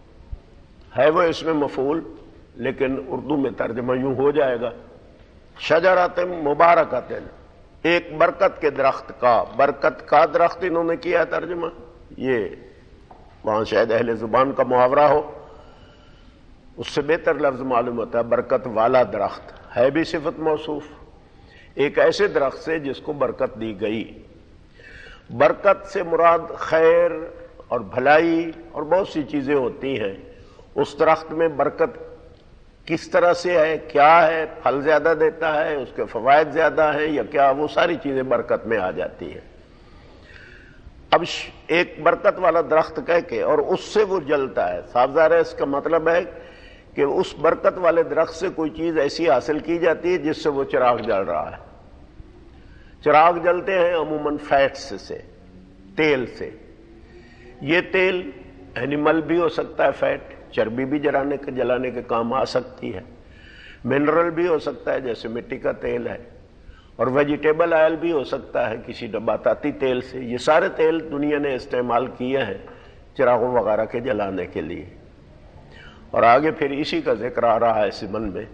ہے وہ اس میں مفعول لیکن اردو میں ترجمہ یوں ہو جائے گا شجرۃ مبارکۃ، ایک برکت کے درخت کا، برکت کا درخت انہوں نے کیا ترجمہ، یہ وہاں شاید اہل زبان کا محاورہ ہو، اس سے بہتر لفظ معلوم ہوتا ہے برکت والا درخت، ہے بھی صفت موصوف، ایک ایسے درخت سے جس کو برکت دی گئی۔ برکت سے مراد خیر اور بھلائی اور بہت سی چیزیں ہوتی ہیں، اس درخت میں برکت کس طرح سے ہے، کیا ہے، پھل زیادہ دیتا ہے، اس کے فوائد زیادہ ہیں یا کیا، وہ ساری چیزیں برکت میں آ جاتی ہیں۔ اب ایک برکت والا درخت کہہ کے اور اس سے وہ جلتا ہے، صاف ظاہر ہے اس کا مطلب ہے کہ اس برکت والے درخت سے کوئی چیز ایسی حاصل کی جاتی ہے جس سے وہ چراغ جل رہا ہے۔ چراغ جلتے ہیں عموماً فیٹس سے، تیل سے، یہ تیل اینیمل بھی ہو سکتا ہے، فیٹ چربی بھی جلانے کے کام آ سکتی ہے، منرل بھی ہو سکتا ہے جیسے مٹی کا تیل ہے، اور ویجیٹیبل آئل بھی ہو سکتا ہے کسی نباتاتی تیل سے، یہ سارے تیل دنیا نے استعمال کیے ہیں چراغوں وغیرہ کے جلانے کے لیے، اور آگے پھر اسی کا ذکر آ رہا ہے سمن میں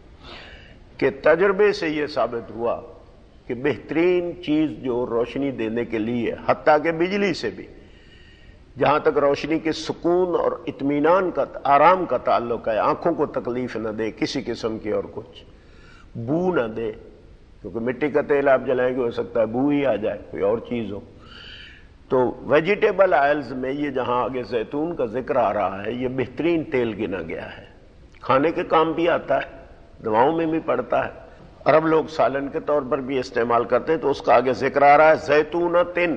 کہ تجربے سے یہ ثابت ہوا کہ بہترین چیز جو روشنی دینے کے لیے، حتیٰ کہ بجلی سے بھی، جہاں تک روشنی کے سکون اور اطمینان کا، آرام کا تعلق ہے، آنکھوں کو تکلیف نہ دے کسی قسم کی اور کچھ بو نہ دے، کیونکہ مٹی کا تیل آپ جلائیں گے ہو سکتا ہے بو ہی آ جائے، کوئی اور چیز ہو، تو ویجیٹیبل آئلز میں یہ جہاں آگے زیتون کا ذکر آ رہا ہے یہ بہترین تیل گنا گیا ہے، کھانے کے کام بھی آتا ہے، دواؤں میں بھی پڑتا ہے، عرب لوگ سالن کے طور پر بھی استعمال کرتے ہیں، تو اس کا آگے ذکر آ رہا ہے زیتونتن،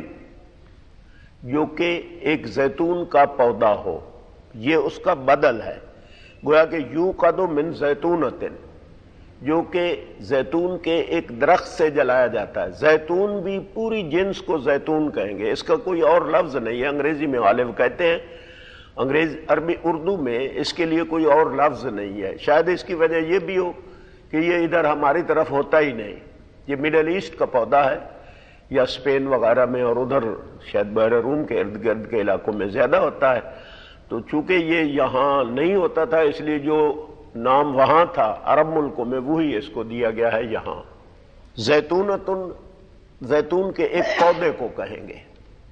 جو کہ ایک زیتون کا پودا ہو، یہ اس کا بدل ہے، گویا کہ یوقد من زیتونتن، جو کہ زیتون کے ایک درخت سے جلایا جاتا ہے۔ زیتون بھی پوری جنس کو زیتون کہیں گے، اس کا کوئی اور لفظ نہیں ہے، انگریزی میں غالب کہتے ہیں، عربی اردو میں اس کے لیے کوئی اور لفظ نہیں ہے، شاید اس کی وجہ یہ بھی ہو کہ یہ ادھر ہماری طرف ہوتا ہی نہیں، یہ مڈل ایسٹ کا پودا ہے، یا اسپین وغیرہ میں اور ادھر شاید بحر روم کے ارد گرد کے علاقوں میں زیادہ ہوتا ہے، تو چونکہ یہ یہاں نہیں ہوتا تھا اس لیے جو نام وہاں تھا عرب ملکوں میں وہی اس کو دیا گیا ہے یہاں۔ زیتونتن، زیتون کے ایک پودے کو کہیں گے،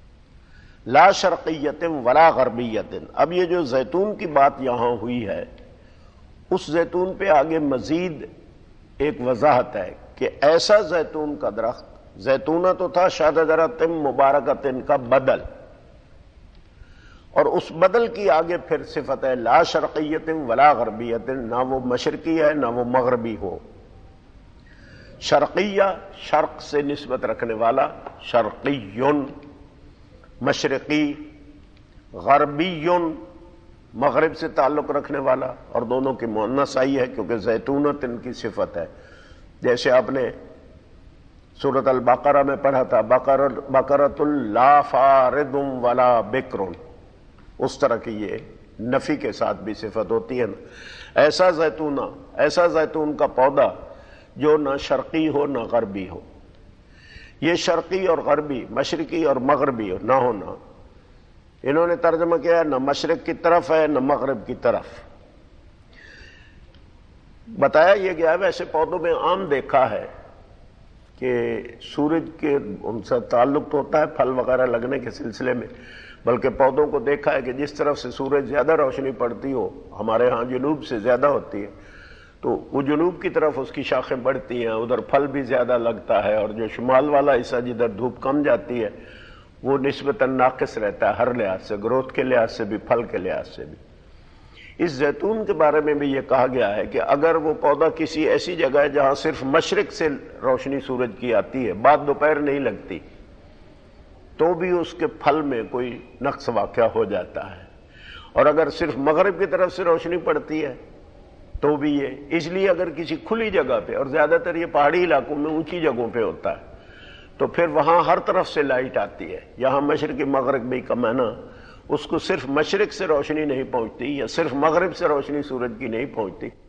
لا شرقیت ولا غربیت۔ اب یہ جو زیتون کی بات یہاں ہوئی ہے، اس زیتون پہ آگے مزید ایک وضاحت ہے کہ ایسا زیتون کا درخت، زیتونہ تو تھا شجرۃ مبارکۃ کا بدل، اور اس بدل کی آگے پھر صفت ہے لا شرقیت ولا غربیت، نہ وہ مشرقی ہے نہ وہ مغربی ہو۔ شرقیہ شرق سے نسبت رکھنے والا، شرقیون مشرقی، غربیون مغرب سے تعلق رکھنے والا، اور دونوں کی مؤنث آئی ہے کیونکہ زیتونت ان کی صفت ہے۔ جیسے آپ نے سورۃ البقرہ میں پڑھا تھا بقرۃ لا فارض ولا بکر، اس طرح کی یہ نفی کے ساتھ بھی صفت ہوتی ہے نا۔ ایسا زیتون کا پودا جو نہ شرقی ہو نہ غربی ہو۔ یہ شرقی اور غربی، مشرقی اور مغربی نہ ہونا، انہوں نے ترجمہ کیا ہے نہ مشرق کی طرف ہے نہ مغرب کی طرف۔ بتایا یہ گیا ہے ویسے پودوں میں عام دیکھا ہے کہ سورج کے ان سے تعلق تو ہوتا ہے پھل وغیرہ لگنے کے سلسلے میں، بلکہ پودوں کو دیکھا ہے کہ جس طرف سے سورج زیادہ روشنی پڑتی ہو، ہمارے ہاں جنوب سے زیادہ ہوتی ہے، تو وہ جنوب کی طرف اس کی شاخیں بڑھتی ہیں، ادھر پھل بھی زیادہ لگتا ہے، اور جو شمال والا حصہ جدھر دھوپ کم جاتی ہے وہ نسبتاً ناقص رہتا ہے ہر لحاظ سے، گروتھ کے لحاظ سے بھی، پھل کے لحاظ سے بھی۔ اس زیتون کے بارے میں بھی یہ کہا گیا ہے کہ اگر وہ پودا کسی ایسی جگہ ہے جہاں صرف مشرق سے روشنی سورج کی آتی ہے، بعد دوپہر نہیں لگتی، تو بھی اس کے پھل میں کوئی نقص واقع ہو جاتا ہے، اور اگر صرف مغرب کی طرف سے روشنی پڑتی ہے تو بھی یہ، اس لیے اگر کسی کھلی جگہ پہ، اور زیادہ تر یہ پہاڑی علاقوں میں اونچی جگہوں پہ ہوتا ہے، تو پھر وہاں ہر طرف سے لائٹ آتی ہے۔ یہاں مشرقی مغربی کا معنی اس کو صرف مشرق سے روشنی نہیں پہنچتی یا صرف مغرب سے روشنی سورج کی نہیں پہنچتی،